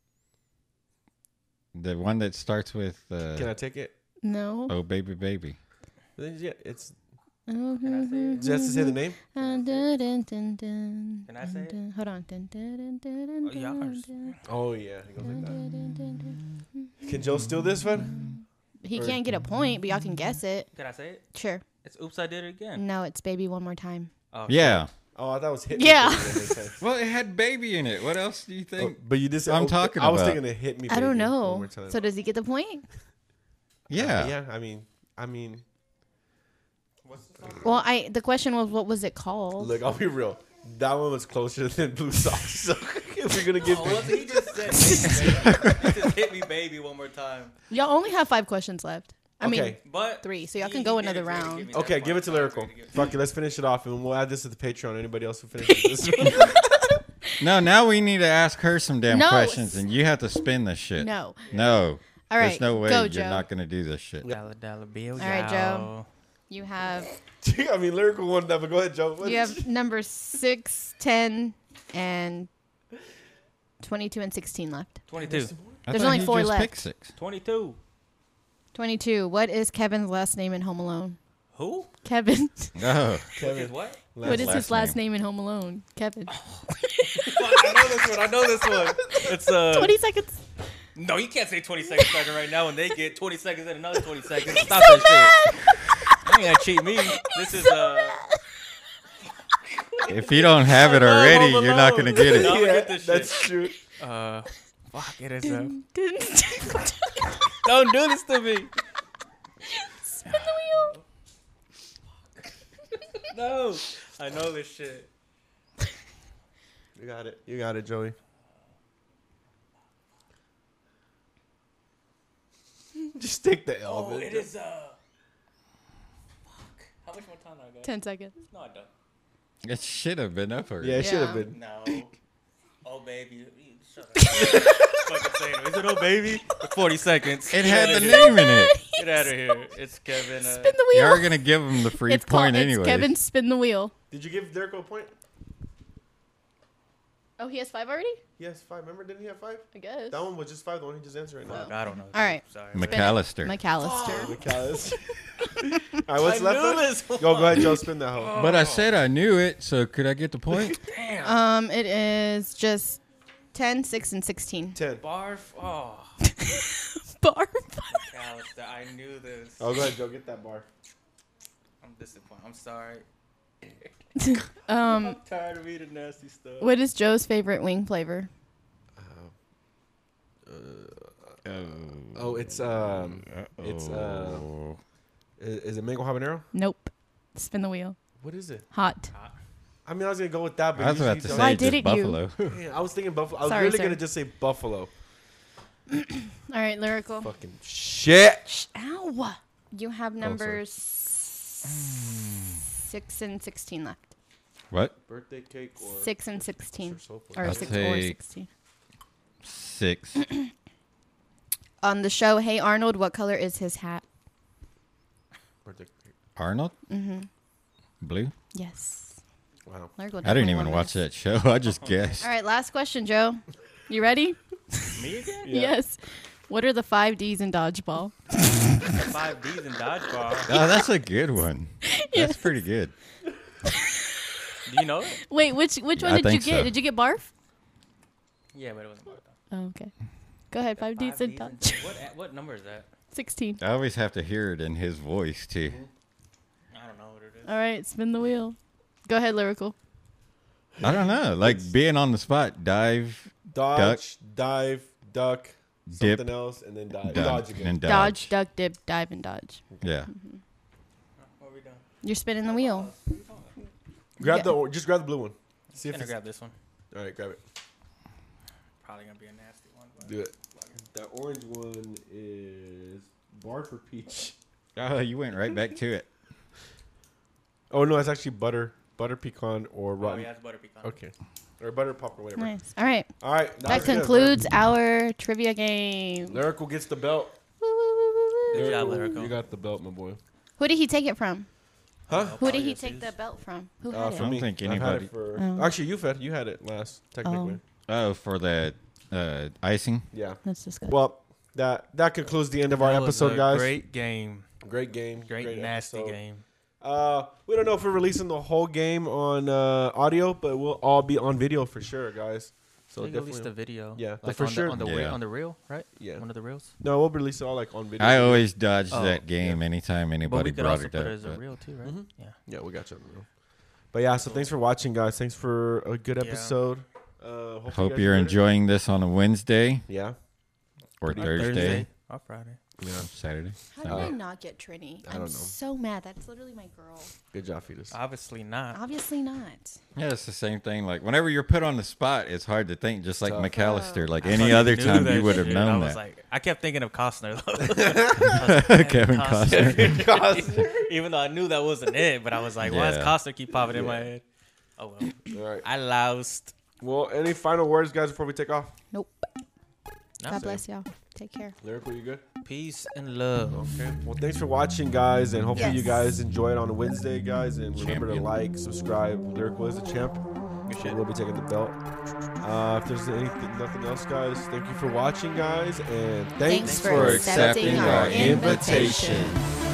The one that starts with uh, Can I take it? No. Oh Baby Baby. Then, Yeah, it's. Can Can I say it? Just to say the name. Can Can I say it? Hold on. Dun, dun, dun, dun, Oh, dun, yeah, ours. dun, Oh yeah, it goes like that. dun, dun, dun, dun. Can Joe steal this one? He Or- can't get a point, but y'all can guess it. Can I say it? Sure. It's Oops, I Did It Again. No, it's Baby One More Time. Oh, Yeah. Oh, I thought it was hit. Yeah. Me, Baby, that makes sense. Well, it had baby in it. What else do you Oh, think? but you just. I'm oh, talking I was about- thinking it hit me. I don't Baby, one know. more time. So does he get the point? Yeah. Uh, yeah. I mean, I mean, What's the song? Well, I the question was what was it called? look. I'll be real. That one was closer than Blue Socks. So if we're gonna give, Oh, well, he just said hit me, baby. He just hit me, baby, one more time. Y'all only have five questions left. I mean, Okay. But three, so y'all he- can he go did another it, so he round. give me that okay, point. give it to I'm sorry Lyrical. to give it to Fuck it, him. let's finish it off, and we'll add this to the Patreon. Anybody else who finishes this? No, now we need to ask her some damn No. questions, and you have to spin this shit. no. No. All right. There's no way go, you're Joe. not going to do this shit. Dollar dollar bill. All right, Joe. You have I mean, lyrical won that, but go ahead, Joe. What you is- have numbers six, ten, and twenty-two and sixteen left. twenty-two. I There's thought only he four just left. picked six. twenty-two. Twenty-two. What is Kevin's last name in Home Alone? Who? Kevin. Oh, Kevin. What? what is last his last name. name in Home Alone? Kevin. I know this one. I know this one. It's uh. Twenty seconds. No, you can't say twenty seconds starting right now when they get twenty seconds and another twenty seconds. Stop so that shit. You ain't gonna cheat me. This is uh. If you don't have it I know already, Home you're not Alone. gonna get it. No. I'll yeah, get this that's shit. true. Uh. Fuck it is uh. Dun, dun, dun. Don't do this to me. Spin the wheel. No. I know this shit. You got it. You got it, Joey. Just take the L. Oh, man. it is uh. Fuck. How much more time do I got? Ten seconds. No, I don't. It should have been up already. Yeah, it should have Yeah. been. No. Oh baby. You- Shut up. Fucking saying it. Is it oh baby? Forty seconds. It Get had outta the here. name in it. Get out of here. It's Kevin. Uh, Spin the wheel. You're gonna give him the free it's called point it's anyway. Kevin spin the wheel. Did you give Derek a point? Oh, he has five already? He has five. Remember, didn't he have five? I guess. That one was just five. The one he just answered right now. Fuck, I don't know. All right. Sorry. McAllister. McAllister. McAllis. All right, what's I left? knew left? this one. Yo, go ahead, Joe. Spin that hoe. But I said I knew it, so could I get the point? Damn. Um, it is just ten, six, and sixteen. Ten. Barf. Oh. Barf. McAllister. I knew this. Oh, go ahead, Joe. Get that bar. I'm disappointed. I'm sorry. um, I'm tired of eating nasty stuff. what is Joe's favorite wing flavor? Oh, it's um, it's uh, is, is it mango habanero? Nope. Spin the wheel. What is it? Hot. I mean, I was gonna go with that, but I was usually about to don't- say Why just didn't you? Buffalo. Man, I was thinking buffalo. I was Sorry, really sir. gonna just say buffalo. All right, lyrical. Fucking shit. Ow. You have sorry. numbers six and sixteen left. What? Birthday cake or Six and sixteen. or so forth. Or I'll six or take- sixteen. Six. On the show, Hey Arnold, what color is his hat? Birthday cake. Arnold? Mm-hmm. Blue? Yes. Wow. Lyrical I didn't definitely even won watch this. that show. I just guessed. All right, last question, Joe. You ready? Me again? Yeah. Yes. What are the five D's in dodgeball? Five D's in dodgeball. Oh, that's a good one. That's pretty good. Do you know it? Wait, which which one I did you think get? so. Did you get barf? Yeah, but it wasn't about that. Oh, okay. Go ahead. Five D's in D's dodge. What what number is that? Sixteen. I always have to hear it in his voice, too. I don't know what it is. All right, spin the wheel. Go ahead, lyrical. I don't know. Like being on the spot, dive, Dodge, dive, duck, Dip. something else, and then dive. done, Dodge again. and Dodge. dodge. duck, dip, dive, and dodge. Yeah. What are we doing? You're spinning the wheel. Grab Yeah. the or- just grab the blue one. See I'm if gonna it's, grab this one. all right. Grab it. Probably gonna be a nasty one. But Do it. That orange one is bar for peach. Oh, you went right back to it. Oh no, it's actually butter, butter pecan or Oh rotten. yeah, it's butter pecan. Okay, or butter popcorn, whatever. Nice. All right. All right, That was good. concludes our trivia game. Lyrical gets the belt. Woo, woo, woo, woo, woo. Good job, Lyrical. You got the belt, my boy. Who did he take it from? Huh? Who did Oh, he yes, take it the is. belt from? Who Uh, had for it? I me, don't think I've had anybody- it for. Oh. Actually, you've had you had it last technically. Oh, for the uh, icing? Yeah. That's disgusting. Well, that that concludes the end of our That was episode, a guys. Great game. Great game. Great, nasty episode. game. Uh, we don't know if we're releasing the whole game on uh, audio, but we'll all be on video for sure, guys. So So they definitely, released the video. Yeah, but like for on sure- The, on the Yeah. reel, on the reel, right? Yeah. One of the reels. no, we'll release it all like on video. I always dodged Oh, that game anytime But anybody we could brought also it put up. it as a but- reel too, right? Mhm. Yeah. Yeah, we got you. on the reel. But yeah, so thanks for watching, guys. Thanks for a good Yeah. episode. Uh, hopefully you Hope guys you're enjoyed it. enjoying this on a Wednesday Yeah. or Or Thursday, Thursday. Or Friday. Yeah. Saturday. How did Uh, I not get Trini? I I'm don't know. so mad. That's literally my girl. Good job, Fetus. Obviously not. Obviously not. Yeah, it's the same thing. Like whenever you're put on the spot, it's hard to think. Just like Tough. McAllister, like I any fucking other knew time that you would have shit. known I was that. like, I kept thinking of Costner though. I was like, Kevin Costner. Costner. Even though I knew that wasn't it, but I was like, why does Yeah. Costner keep popping in my Yeah. head? Oh well. All right. I loused. Well, any final words, guys, before we take off? Nope. No. God bless y'all. Take care. Lyrical, you good? Peace and love. Okay. Well, thanks for watching, guys, and hopefully you Yes. guys enjoy it on Wednesday, guys. And remember to Champion. like, subscribe. Lyrical is a champ. Good shit. We'll be taking the belt. Uh, if there's anything, nothing else, guys, thank you for watching, guys, and thanks, Thanks for accepting our invitation.